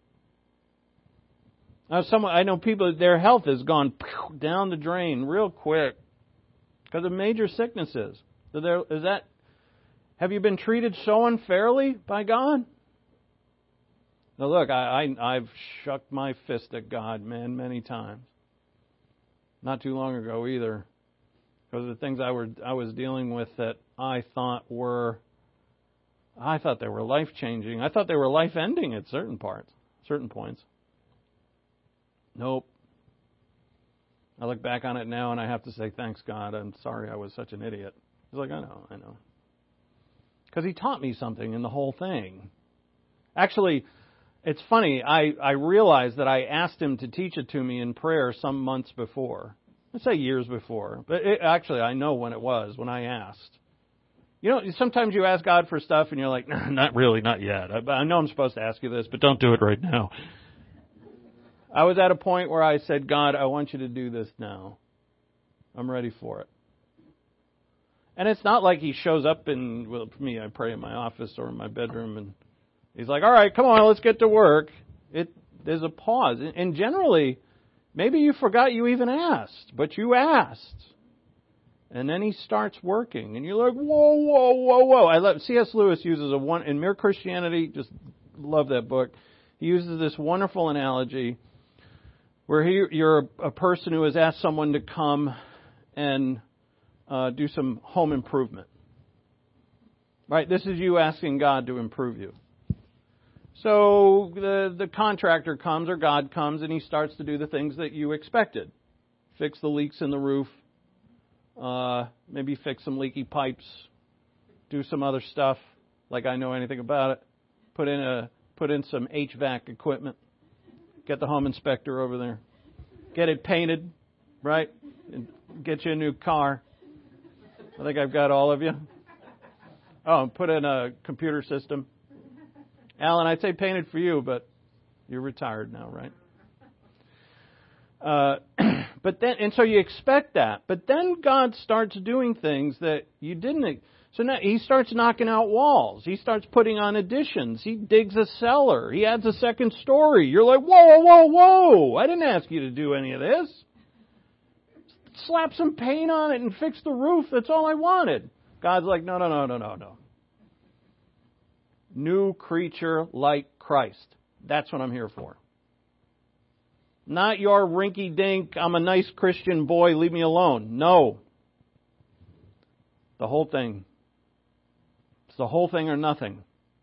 Now, I know people, their health has gone down the drain real quick because of major sicknesses. Have you been treated so unfairly by God? Now look, I've shucked my fist at God, many times. Not too long ago either. Because of the things I was dealing with that I thought they were life-changing. I thought they were life-ending at certain points. Nope. I look back on it now and I have to say, thanks God, I'm sorry I was such an idiot. He's like, I know. Because He taught me something in the whole thing. Actually, it's funny, I realized that I asked Him to teach it to me in prayer some months before. Let's say years before. But actually, I know when it was, when I asked. Sometimes you ask God for stuff and you're like, nah, not really, not yet. I know I'm supposed to ask you this, but don't do it right now. I was at a point where I said, God, I want you to do this now. I'm ready for it. And it's not like He shows up for me, I pray in my office or in my bedroom and He's like, all right, come on, let's get to work. There's a pause. And generally, maybe you forgot you even asked, but you asked. And then He starts working. And you're like, whoa. C.S. Lewis uses in Mere Christianity, just love that book. He uses this wonderful analogy where you're a person who has asked someone to come and do some home improvement. Right? This is you asking God to improve you. So the contractor comes or God comes and He starts to do the things that you expected. Fix the leaks in the roof. Maybe fix some leaky pipes. Do some other stuff like I know anything about it. Put in some HVAC equipment. Get the home inspector over there. Get it painted, right? And get you a new car. I think I've got all of you. Oh, put in a computer system. Alan, I'd say painted for you, but you're retired now, right? But then, and so you expect that. But then God starts doing things that you didn't. So now he starts knocking out walls. He starts putting on additions. He digs a cellar. He adds a second story. You're like, whoa, whoa, whoa! I didn't ask you to do any of this. Slap some paint on it and fix the roof. That's all I wanted. God's like, no. New creature like Christ. That's what I'm here for. Not your rinky-dink, I'm a nice Christian boy, leave me alone. No. The whole thing. It's the whole thing or nothing.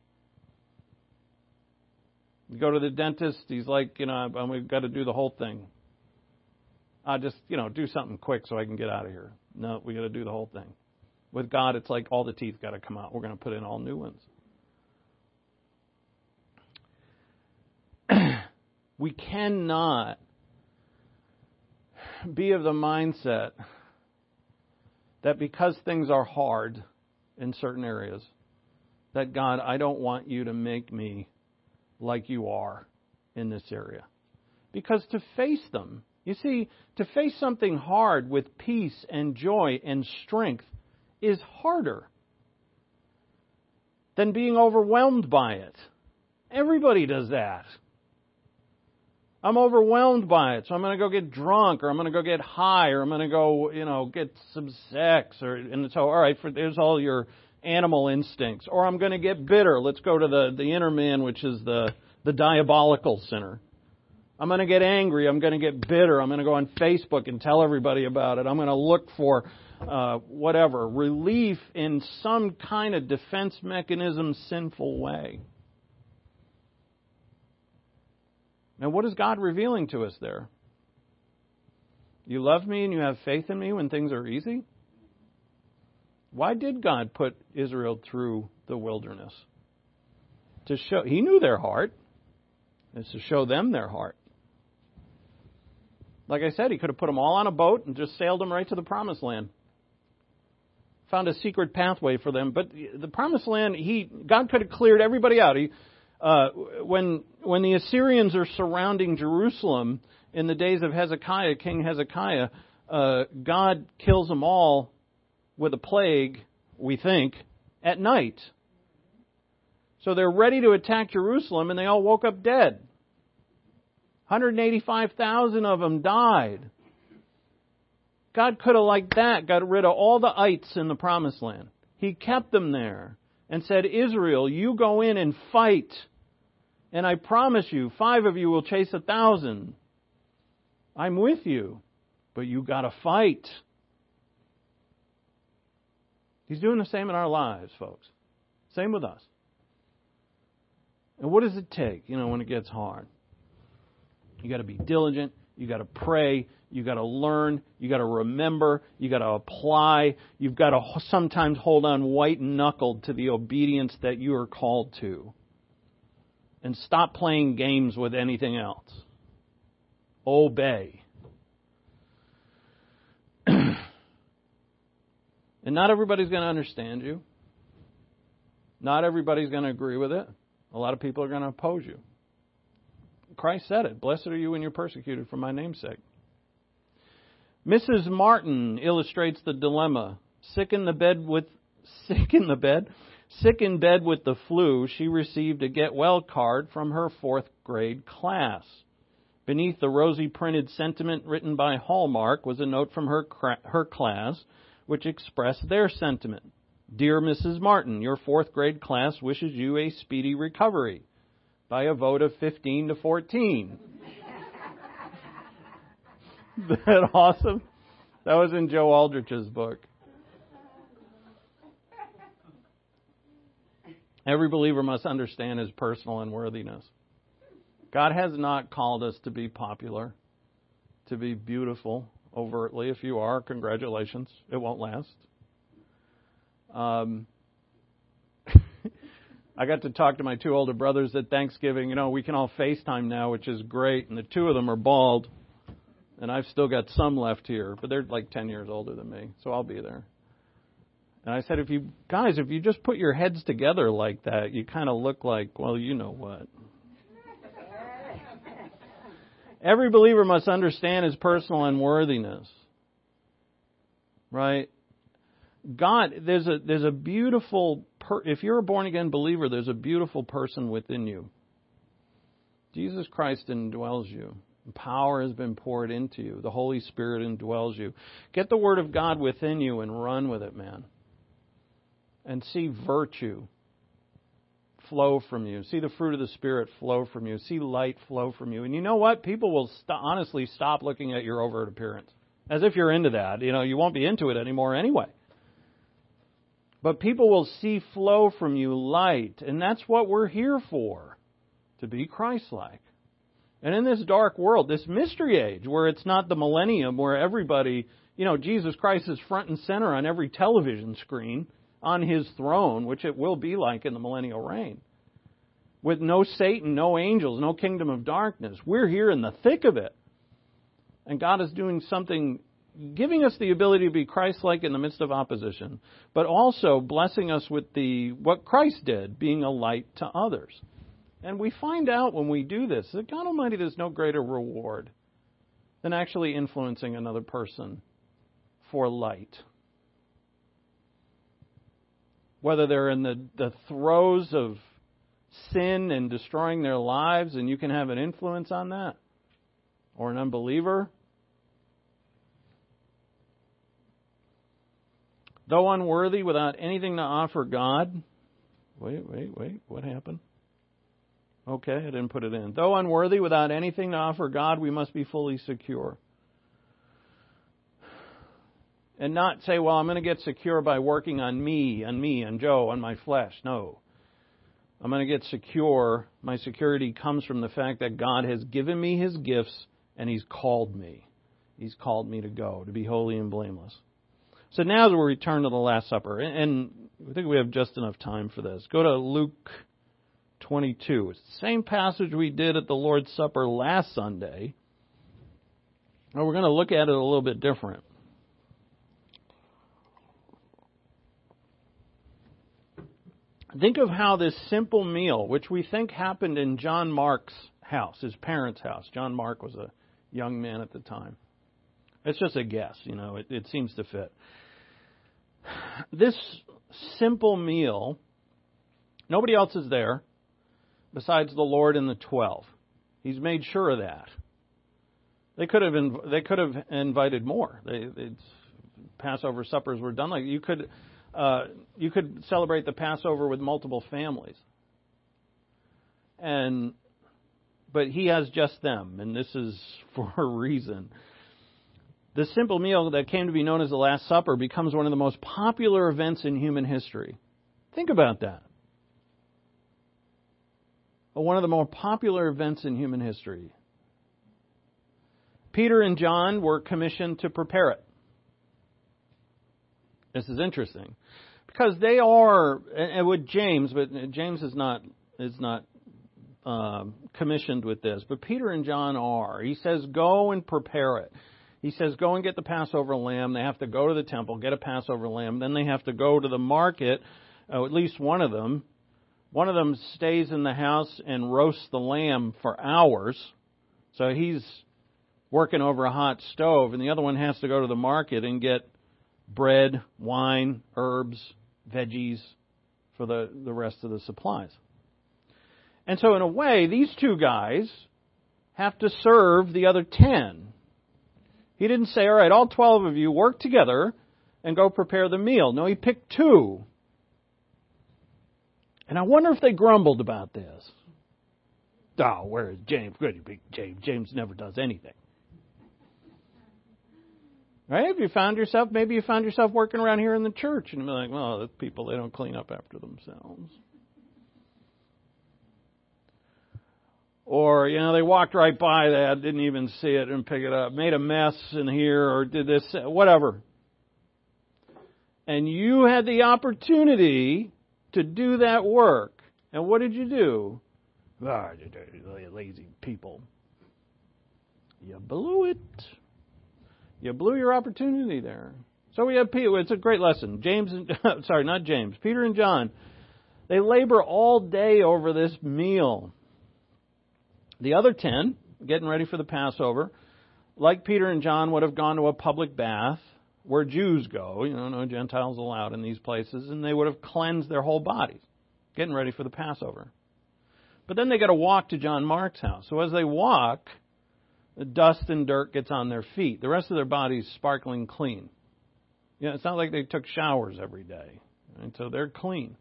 You go to the dentist, he's like, we've got to do the whole thing. I'll just, do something quick so I can get out of here. No, we got to do the whole thing. With God, it's like all the teeth got to come out. We're going to put in all new ones. We cannot be of the mindset that because things are hard in certain areas, that God, I don't want you to make me like you are in this area. Because to face them, you see, to face something hard with peace and joy and strength is harder than being overwhelmed by it. Everybody does that. I'm overwhelmed by it, so I'm going to go get drunk, or I'm going to go get high, or I'm going to go, get some sex, and so, all right, there's all your animal instincts. Or I'm going to get bitter. Let's go to the inner man, which is the diabolical sinner. I'm going to get angry. I'm going to get bitter. I'm going to go on Facebook and tell everybody about it. I'm going to look for relief in some kind of defense mechanism, sinful way. Now, what is God revealing to us there? You love me and you have faith in me when things are easy? Why did God put Israel through the wilderness? To show, He knew their heart. It's to show them their heart. Like I said, He could have put them all on a boat and just sailed them right to the Promised Land. Found a secret pathway for them. But the Promised Land, God could have cleared everybody out. When the Assyrians are surrounding Jerusalem in the days of Hezekiah, King Hezekiah, God kills them all with a plague, we think, at night. So they're ready to attack Jerusalem, and they all woke up dead. 185,000 of them died. God could have, like that, got rid of all the ites in the Promised Land. He kept them there and said, Israel, you go in and fight. And I promise you, 5 of you will chase 1,000. I'm with you, but you got to fight. He's doing the same in our lives, folks. Same with us. And what does it take, when it gets hard? You got to be diligent. You got to pray. You got to learn. You got to remember. You got to apply. You've got to sometimes hold on white-knuckled to the obedience that you are called to. And stop playing games with anything else. Obey. And not everybody's going to understand you. Not everybody's going to agree with it. A lot of people are going to oppose you. Christ said it. Blessed are you when you're persecuted for my name's sake. Mrs. Martin illustrates the dilemma. Sick in bed with the flu, she received a get well card from her 4th grade class. Beneath the rosy printed sentiment written by Hallmark was a note from her class which expressed their sentiment. Dear Mrs. Martin, your 4th grade class wishes you a speedy recovery by a vote of 15 to 14. Isn't that awesome? That was in Joe Aldrich's book. Every believer must understand his personal unworthiness. God has not called us to be popular, to be beautiful overtly. If you are, congratulations. It won't last. I got to talk to my 2 older brothers at Thanksgiving. We can all FaceTime now, which is great. And the 2 of them are bald. And I've still got some left here. But they're like 10 years older than me. So I'll be there. And I said, if you just put your heads together like that, you kind of look like, well, you know what. Every believer must understand his personal unworthiness. Right? God, there's a beautiful, if you're a born-again believer, there's a beautiful person within you. Jesus Christ indwells you. Power has been poured into you. The Holy Spirit indwells you. Get the Word of God within you and run with it, man. And see virtue flow from you. See the fruit of the Spirit flow from you. See light flow from you. And you know what? People will honestly stop looking at your overt appearance. As if you're into that. You won't be into it anymore anyway. But people will see flow from you light. And that's what we're here for. To be Christ-like. And in this dark world, this mystery age, where it's not the millennium, where everybody, Jesus Christ is front and center on every television screen, on His throne, which it will be like in the millennial reign. With no Satan, no angels, no kingdom of darkness. We're here in the thick of it. And God is doing something, giving us the ability to be Christ-like in the midst of opposition, but also blessing us with what Christ did, being a light to others. And we find out when we do this that God Almighty, there's no greater reward than actually influencing another person for light. Whether they're in the throes of sin and destroying their lives, and you can have an influence on that, or an unbeliever. Though unworthy, without anything to offer God. Wait, what happened? Okay, I didn't put it in. Though unworthy, without anything to offer God, we must be fully secure. And not say, well, I'm going to get secure by working on me, on Joe, on my flesh. No. I'm going to get secure. My security comes from the fact that God has given me His gifts and He's called me. He's called me to go, to be holy and blameless. So now as we return to the Last Supper, and I think we have just enough time for this. Go to Luke 22. It's the same passage we did at the Lord's Supper last Sunday. Well, we're going to look at it a little bit different. Think of how this simple meal, which we think happened in John Mark's house, his parents' house. John Mark was a young man at the time. It's just a guess, it seems to fit. This simple meal, nobody else is there besides the Lord and the 12. He's made sure of that. They could have invited more. Passover suppers were done like you could celebrate the Passover with multiple families. But He has just them, and this is for a reason. The simple meal that came to be known as the Last Supper becomes one of the most popular events in human history. Think about that. One of the more popular events in human history. Peter and John were commissioned to prepare it. This is interesting. Because they are, and with James, but James is not commissioned with this, but Peter and John are. He says, go and prepare it. He says, go and get the Passover lamb. They have to go to the temple, get a Passover lamb. Then they have to go to the market, at least one of them. One of them stays in the house and roasts the lamb for hours. So he's working over a hot stove. And the other one has to go to the market and get bread, wine, herbs, veggies for the rest of the supplies. And so in a way, these two guys have to serve the other 10. He didn't say, all right, all 12 of you work together and go prepare the meal. No, He picked 2. And I wonder if they grumbled about this. Oh, where is James? Good, you picked James. James never does anything. Right? Maybe you found yourself working around here in the church and you're like, well, the people, they don't clean up after themselves. Or, they walked right by that, didn't even see it and pick it up, made a mess in here or did this, whatever. And you had the opportunity to do that work. And what did you do? Lazy people. You blew it. You blew your opportunity there. So we have Peter. It's a great lesson. Peter and John. They labor all day over this meal. The other 10, getting ready for the Passover. Like Peter and John would have gone to a public bath where Jews go, no Gentiles allowed in these places, and they would have cleansed their whole bodies, getting ready for the Passover. But then they got to walk to John Mark's house. So as they walk, the dust and dirt gets on their feet. The rest of their body's sparkling clean. It's not like they took showers every day. And so they're clean.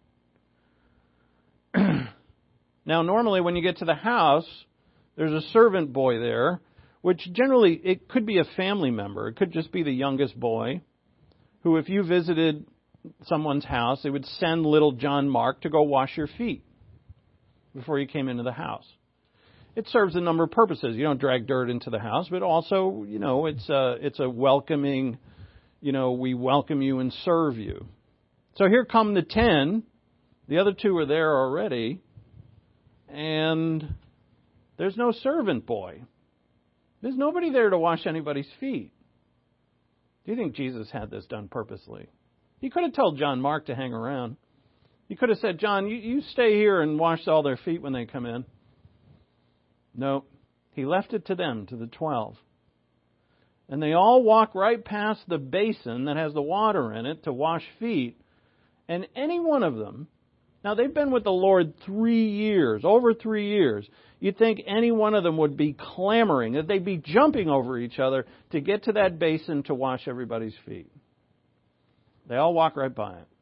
Now, normally when you get to the house, there's a servant boy there, which generally, it could be a family member. It could just be the youngest boy, who if you visited someone's house, they would send little John Mark to go wash your feet before you came into the house. It serves a number of purposes. You don't drag dirt into the house, but also, it's a welcoming, we welcome you and serve you. So here come the 10. The other 2 are there already. And there's no servant boy. There's nobody there to wash anybody's feet. Do you think Jesus had this done purposely? He could have told John Mark to hang around. He could have said, John, you stay here and wash all their feet when they come in. No, he left it to them, to the 12. And they all walk right past the basin that has the water in it to wash feet. And any one of them, now they've been with the Lord 3 years, over 3 years. You'd think any one of them would be clamoring, that they'd be jumping over each other to get to that basin to wash everybody's feet. They all walk right by it.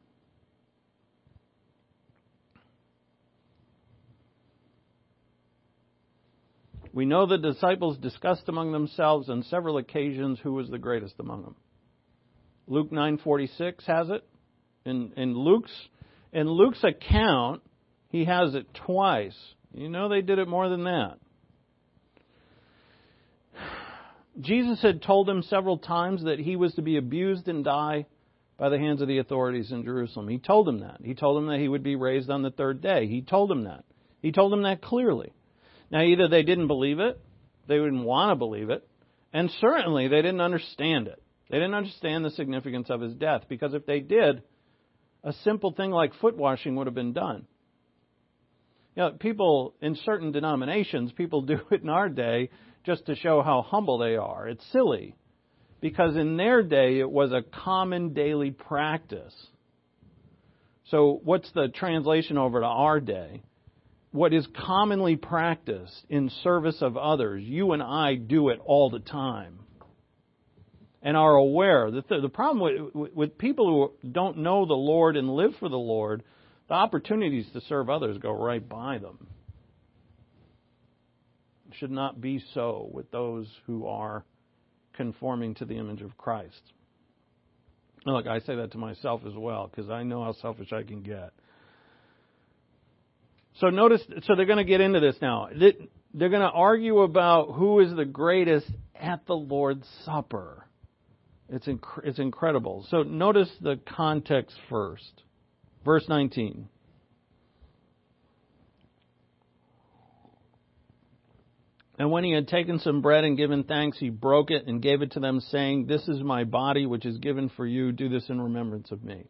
We know the disciples discussed among themselves on several occasions who was the greatest among them. Luke 9:46 has it. In Luke's account, he has it twice. They did it more than that. Jesus had told them several times that he was to be abused and die by the hands of the authorities in Jerusalem. He told them that. He told them that he would be raised on the 3rd day. He told them that. He told them that clearly. Now, either they didn't believe it, they didn't want to believe it, and certainly they didn't understand it. They didn't understand the significance of his death, because if they did, a simple thing like foot washing would have been done. People in certain denominations, people do it in our day just to show how humble they are. It's silly, because in their day it was a common daily practice. So what's the translation over to our day? What is commonly practiced in service of others, you and I do it all the time and are aware. The problem with people who don't know the Lord and live for the Lord, the opportunities to serve others go right by them. It should not be so with those who are conforming to the image of Christ. Look, I say that to myself as well, because I know how selfish I can get. So notice, they're going to get into this now. They're going to argue about who is the greatest at the Lord's Supper. It's incredible. So notice the context first. Verse 19. And when he had taken some bread and given thanks, he broke it and gave it to them, saying, "This is my body, which is given for you. Do this in remembrance of me."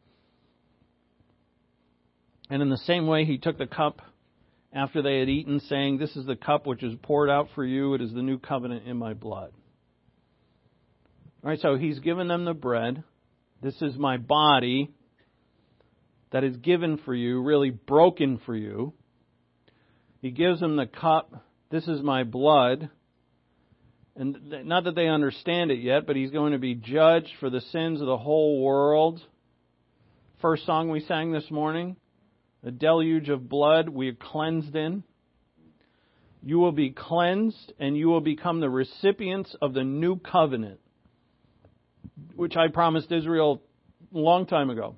And in the same way, he took the cup after they had eaten, saying, "This is the cup which is poured out for you. It is the new covenant in my blood." All right, so he's given them the bread. This is my body that is given for you, really broken for you. He gives them the cup. This is my blood. And not that they understand it yet, but he's going to be judged for the sins of the whole world. First song we sang this morning, the deluge of blood we are cleansed in. You will be cleansed and you will become the recipients of the new covenant, which I promised Israel a long time ago.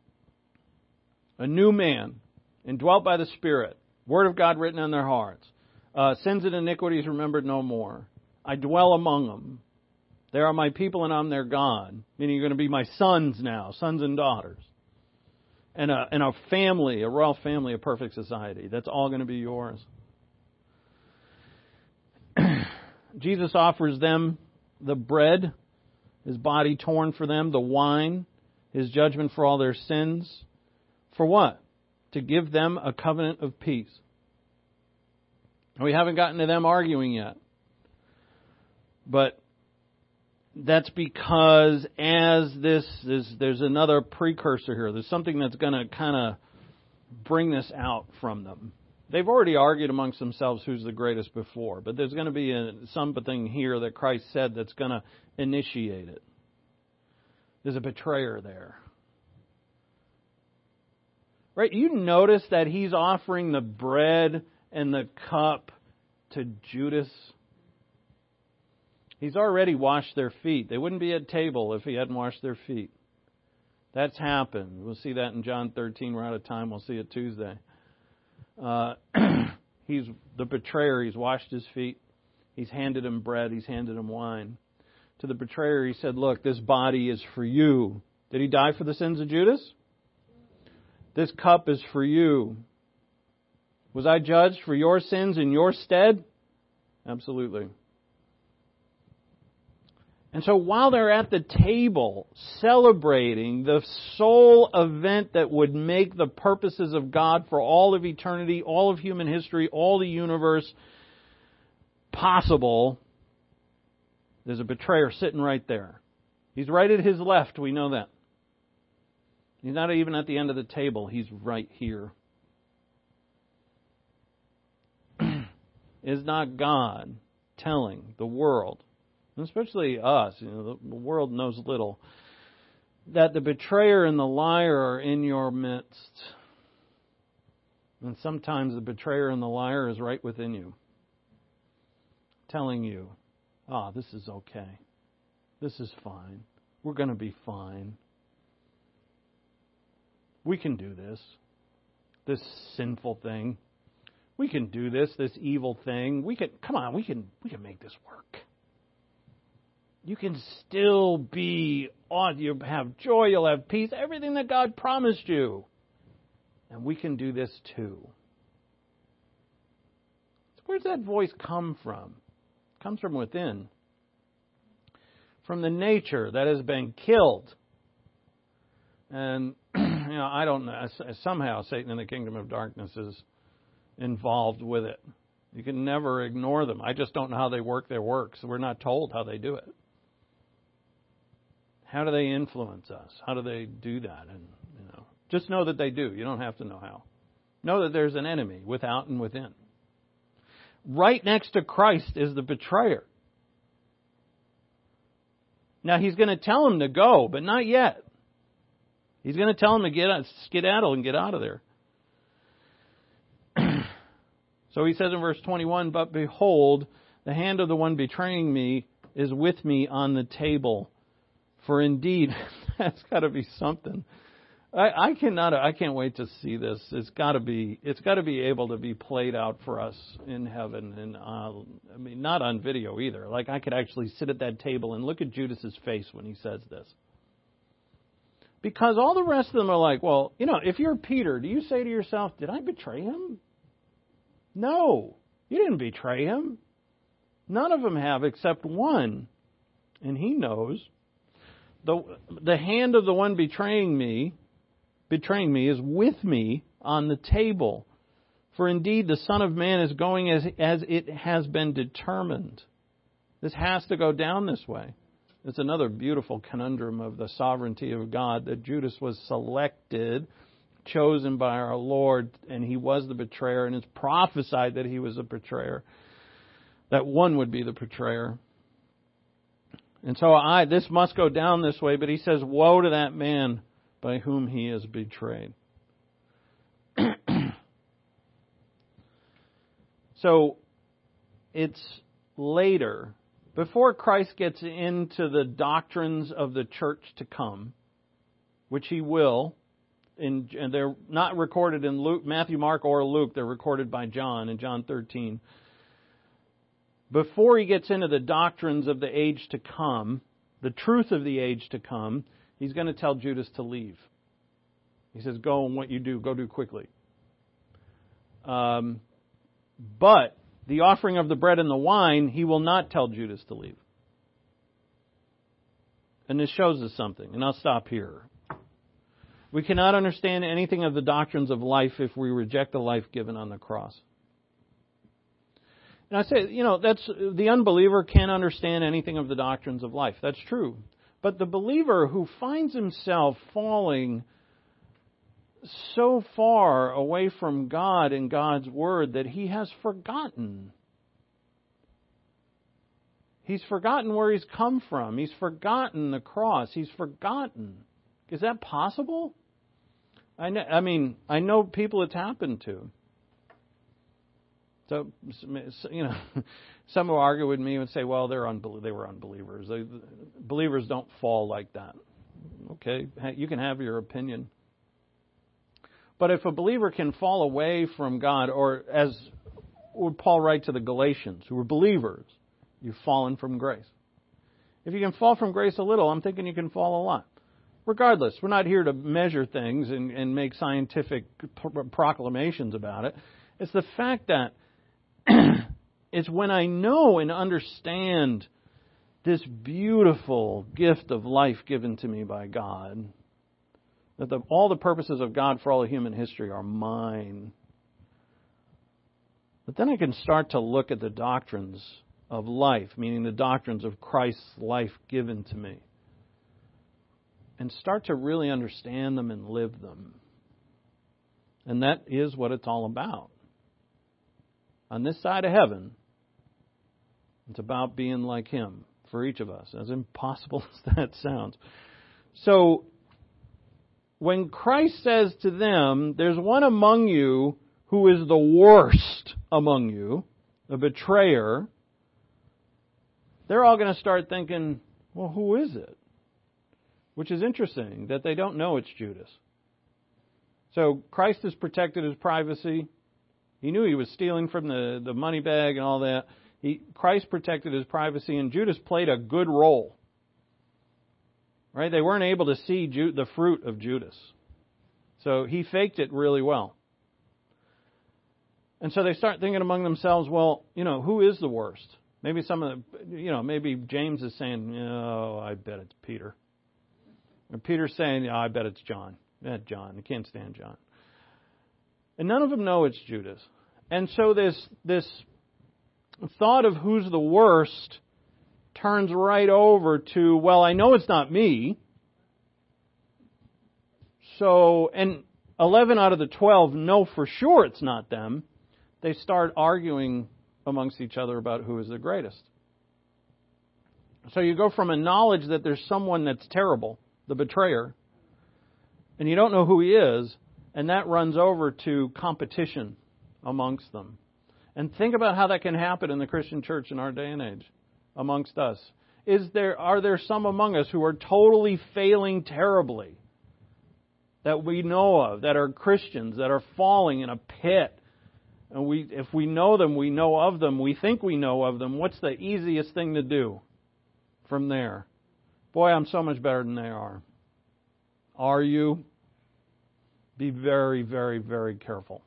A new man, indwelt by the Spirit, Word of God written on their hearts. Sins and iniquities remembered no more. I dwell among them. They are my people and I'm their God. Meaning you're going to be my sons now, sons and daughters. And a family, a royal family, a perfect society. That's all going to be yours. Jesus offers them the bread, His body torn for them, the wine, His judgment for all their sins. For what? To give them a covenant of peace. We haven't gotten to them arguing yet. But that's because there's another precursor here. There's something that's going to kind of bring this out from them. They've already argued amongst themselves who's the greatest before, but there's going to be something here that Christ said that's going to initiate it. There's a betrayer there. Right? You notice that he's offering the bread and the cup to Judas. He's already washed their feet. They wouldn't be at table if he hadn't washed their feet. That's happened. We'll see that in John 13. We're out of time. We'll see it Tuesday. He's the betrayer. He's washed his feet. He's handed him bread. He's handed him wine. To the betrayer, he said, look, this body is for you. Did he die for the sins of Judas? This cup is for you. Was I judged for your sins in your stead? Absolutely. And so while they're at the table celebrating the sole event that would make the purposes of God for all of eternity, all of human history, all the universe possible, there's a betrayer sitting right there. He's right at his left, we know that. He's not even at the end of the table, he's right here. Is not God telling the world, especially us, the world knows little, that the betrayer and the liar are in your midst? And sometimes the betrayer and the liar is right within you, telling you, this is okay. This is fine. We're going to be fine. We can do this sinful thing. We can do this evil thing. We can make this work. You can still be on. You'll have joy, you'll have peace, everything that God promised you. And we can do this too. So where's that voice come from? It comes from within. From the nature that has been killed. And, I don't know. Somehow Satan in the kingdom of darkness is involved with it. You can never ignore them. I just don't know how they work their works. We're not told how they do it. How do they influence us? How do they do that? And just know that they do. You don't have to know how. Know that there's an enemy without and within. Right next to Christ is the betrayer. Now he's going to tell him to go, but not yet. He's going to tell him to skedaddle and get out of there. So he says in verse 21, but behold, the hand of the one betraying me is with me on the table. For indeed, that's got to be something. I can't wait to see this. It's got to be able to be played out for us in heaven. And not on video either. Like I could actually sit at that table and look at Judas's face when he says this. Because all the rest of them are like, well, if you're Peter, do you say to yourself, did I betray him? No, you didn't betray him. None of them have except one. And he knows. The hand of the one betraying me is with me on the table. For indeed the Son of Man is going as it has been determined. This has to go down this way. It's another beautiful conundrum of the sovereignty of God, that Judas was selected, chosen by our Lord, and he was the betrayer, and it's prophesied that he was a betrayer, that one would be the betrayer. And so this must go down this way, but he says, woe to that man by whom he is betrayed. So it's later, before Christ gets into the doctrines of the church to come, which he will, and they're not recorded in Luke, Matthew, Mark, or Luke. They're recorded by John in John 13. Before he gets into the doctrines of the age to come, the truth of the age to come, he's going to tell Judas to leave. He says, go, and what you do, go do quickly. But the offering of the bread and the wine, he will not tell Judas to leave. And this shows us something, and I'll stop here. We cannot understand anything of the doctrines of life if we reject the life given on the cross. And I say, that's the unbeliever can't understand anything of the doctrines of life. That's true. But the believer who finds himself falling so far away from God and God's Word that he has forgotten. He's forgotten where he's come from. He's forgotten the cross. He's forgotten. Is that possible? I know people it's happened to. So, some will argue with me and say, well, they were unbelievers. Believers don't fall like that. Okay, you can have your opinion. But if a believer can fall away from God, or as would Paul write to the Galatians, who were believers, you've fallen from grace. If you can fall from grace a little, I'm thinking you can fall a lot. Regardless, we're not here to measure things and make scientific proclamations about it. It's the fact that it's when I know and understand this beautiful gift of life given to me by God, that all the purposes of God for all of human history are mine. But then I can start to look at the doctrines of life, meaning the doctrines of Christ's life given to me, and start to really understand them and live them. And that is what it's all about. On this side of heaven, it's about being like Him for each of us, as impossible as that sounds. So, when Christ says to them, there's one among you who is the worst among you, the betrayer, they're all going to start thinking, well, who is it? Which is interesting, that they don't know it's Judas. So Christ has protected his privacy. He knew he was stealing from the money bag and all that. Christ protected his privacy, and Judas played a good role. Right? They weren't able to see the fruit of Judas. So he faked it really well. And so they start thinking among themselves, well, who is the worst? Maybe maybe James is saying, I bet it's Peter. Or Peter's saying, I bet it's John. John. I can't stand John. And none of them know it's Judas. And so this thought of who's the worst turns right over to, well, I know it's not me. So, and 11 out of the 12 know for sure it's not them. They start arguing amongst each other about who is the greatest. So you go from a knowledge that there's someone that's terrible, the betrayer, and you don't know who he is, and that runs over to competition amongst them. And think about how that can happen in the Christian church in our day and age, amongst us. Are there some among us who are totally failing terribly, that we know of, that are Christians, that are falling in a pit? And if we know them, we know of them, we think we know of them, what's the easiest thing to do from there? Boy, I'm so much better than they are. Are you? Be very, very, very careful.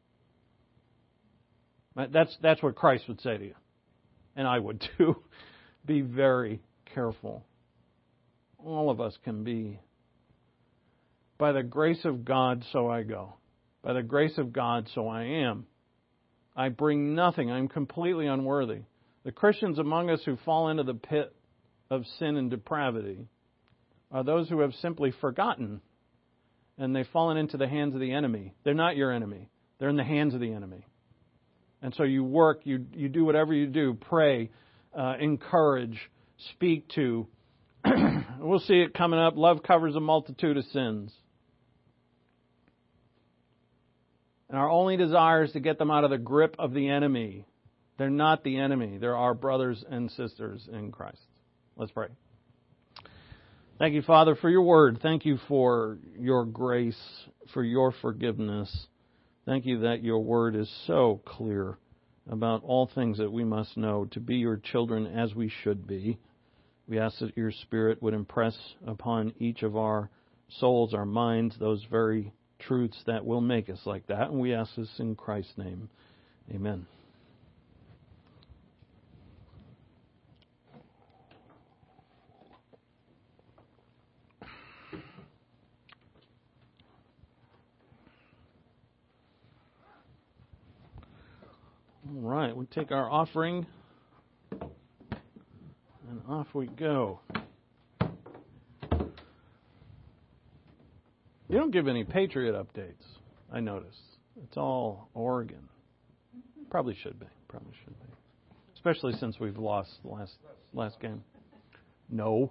That's what Christ would say to you. And I would too. Be very careful. All of us can be. By the grace of God, so I go. By the grace of God, so I am. I bring nothing. I'm completely unworthy. The Christians among us who fall into the pit of sin and depravity are those who have simply forgotten, and they've fallen into the hands of the enemy. They're not your enemy. They're in the hands of the enemy. And so you work, you do whatever you do, pray, encourage, speak to. We'll see it coming up. Love covers a multitude of sins. And our only desire is to get them out of the grip of the enemy. They're not the enemy. They're our brothers and sisters in Christ. Let's pray. Thank you, Father, for your word. Thank you for your grace, for your forgiveness. Thank you that your word is so clear about all things that we must know to be your children as we should be. We ask that your Spirit would impress upon each of our souls, our minds, those very truths that will make us like that. And we ask this in Christ's name. Amen. All right, we take our offering, and off we go. You don't give any Patriot updates, I notice. It's all Oregon. Probably should be. Especially since we've lost the last game. No.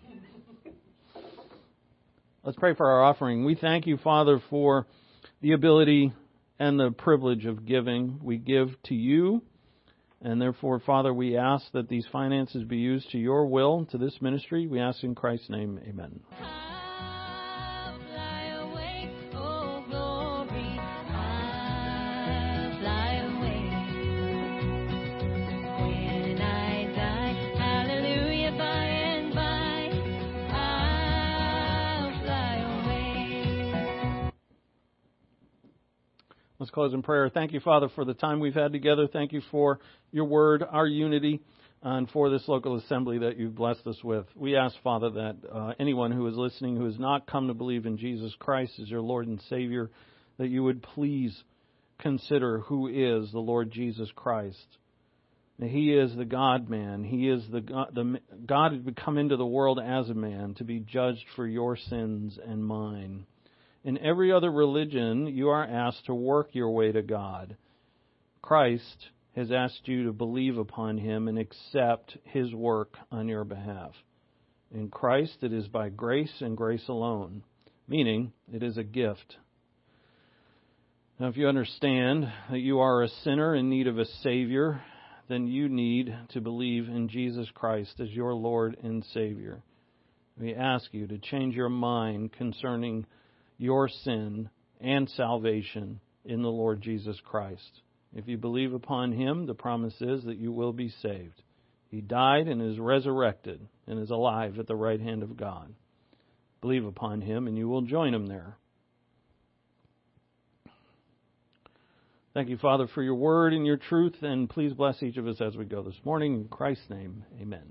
Let's pray for our offering. We thank you, Father, for the ability and the privilege of giving. We give to you, and therefore, Father, we ask that these finances be used to your will, to this ministry. We ask in Christ's name, amen. Let's close in prayer. Thank you, Father, for the time we've had together. Thank you for your word, our unity, and for this local assembly that you've blessed us with. We ask, Father, that anyone who is listening who has not come to believe in Jesus Christ as your Lord and Savior, that you would please consider who is the Lord Jesus Christ. He is the God-man. He is the God who would come into the world as a man to be judged for your sins and mine. In every other religion, you are asked to work your way to God. Christ has asked you to believe upon Him and accept His work on your behalf. In Christ, it is by grace and grace alone, meaning it is a gift. Now, if you understand that you are a sinner in need of a Savior, then you need to believe in Jesus Christ as your Lord and Savior. We ask you to change your mind concerning your sin and salvation in the Lord Jesus Christ. If you believe upon Him, the promise is that you will be saved. He died and is resurrected and is alive at the right hand of God. Believe upon Him and you will join Him there. Thank you, Father, for your word and your truth, and please bless each of us as we go this morning. In Christ's name, amen.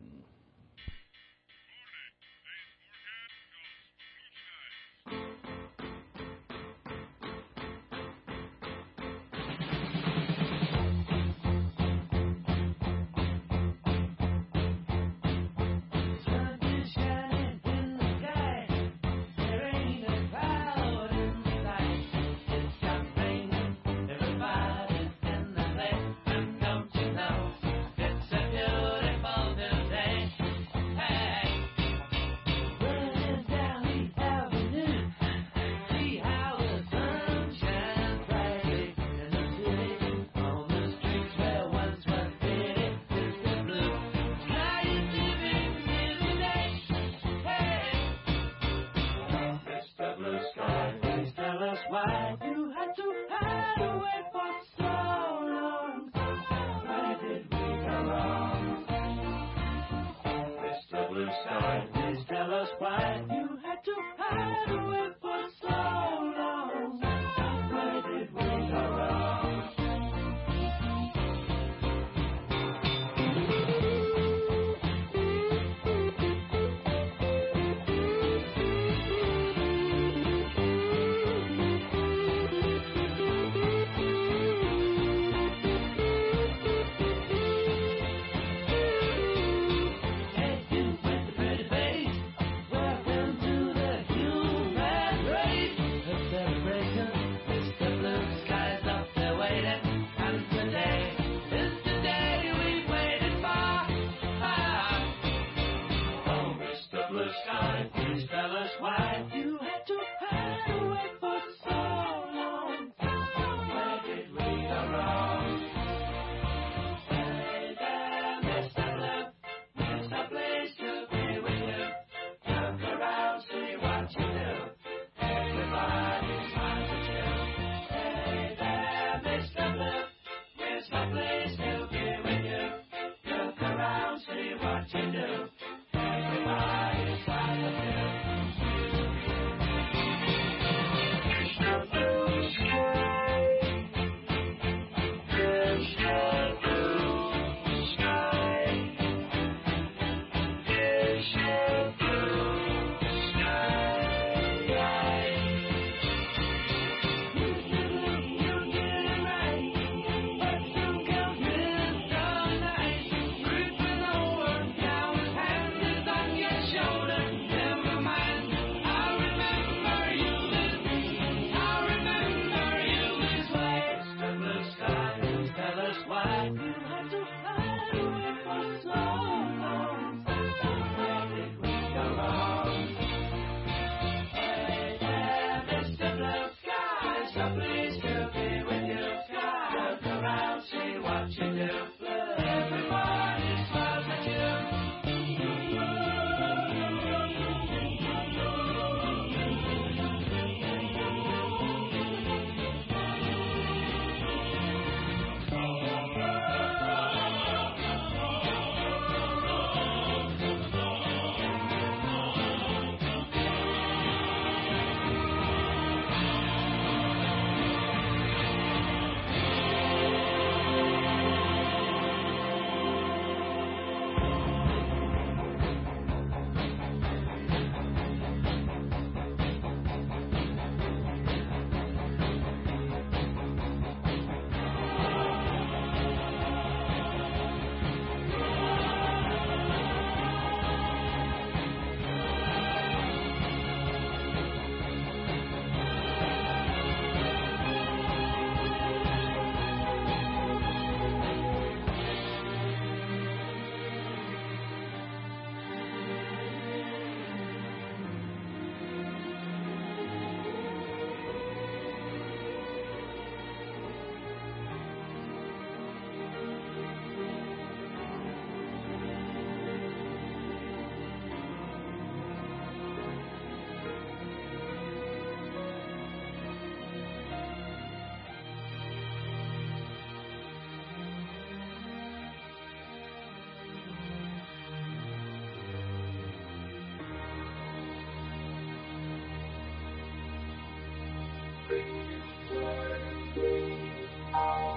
bring you joy to me.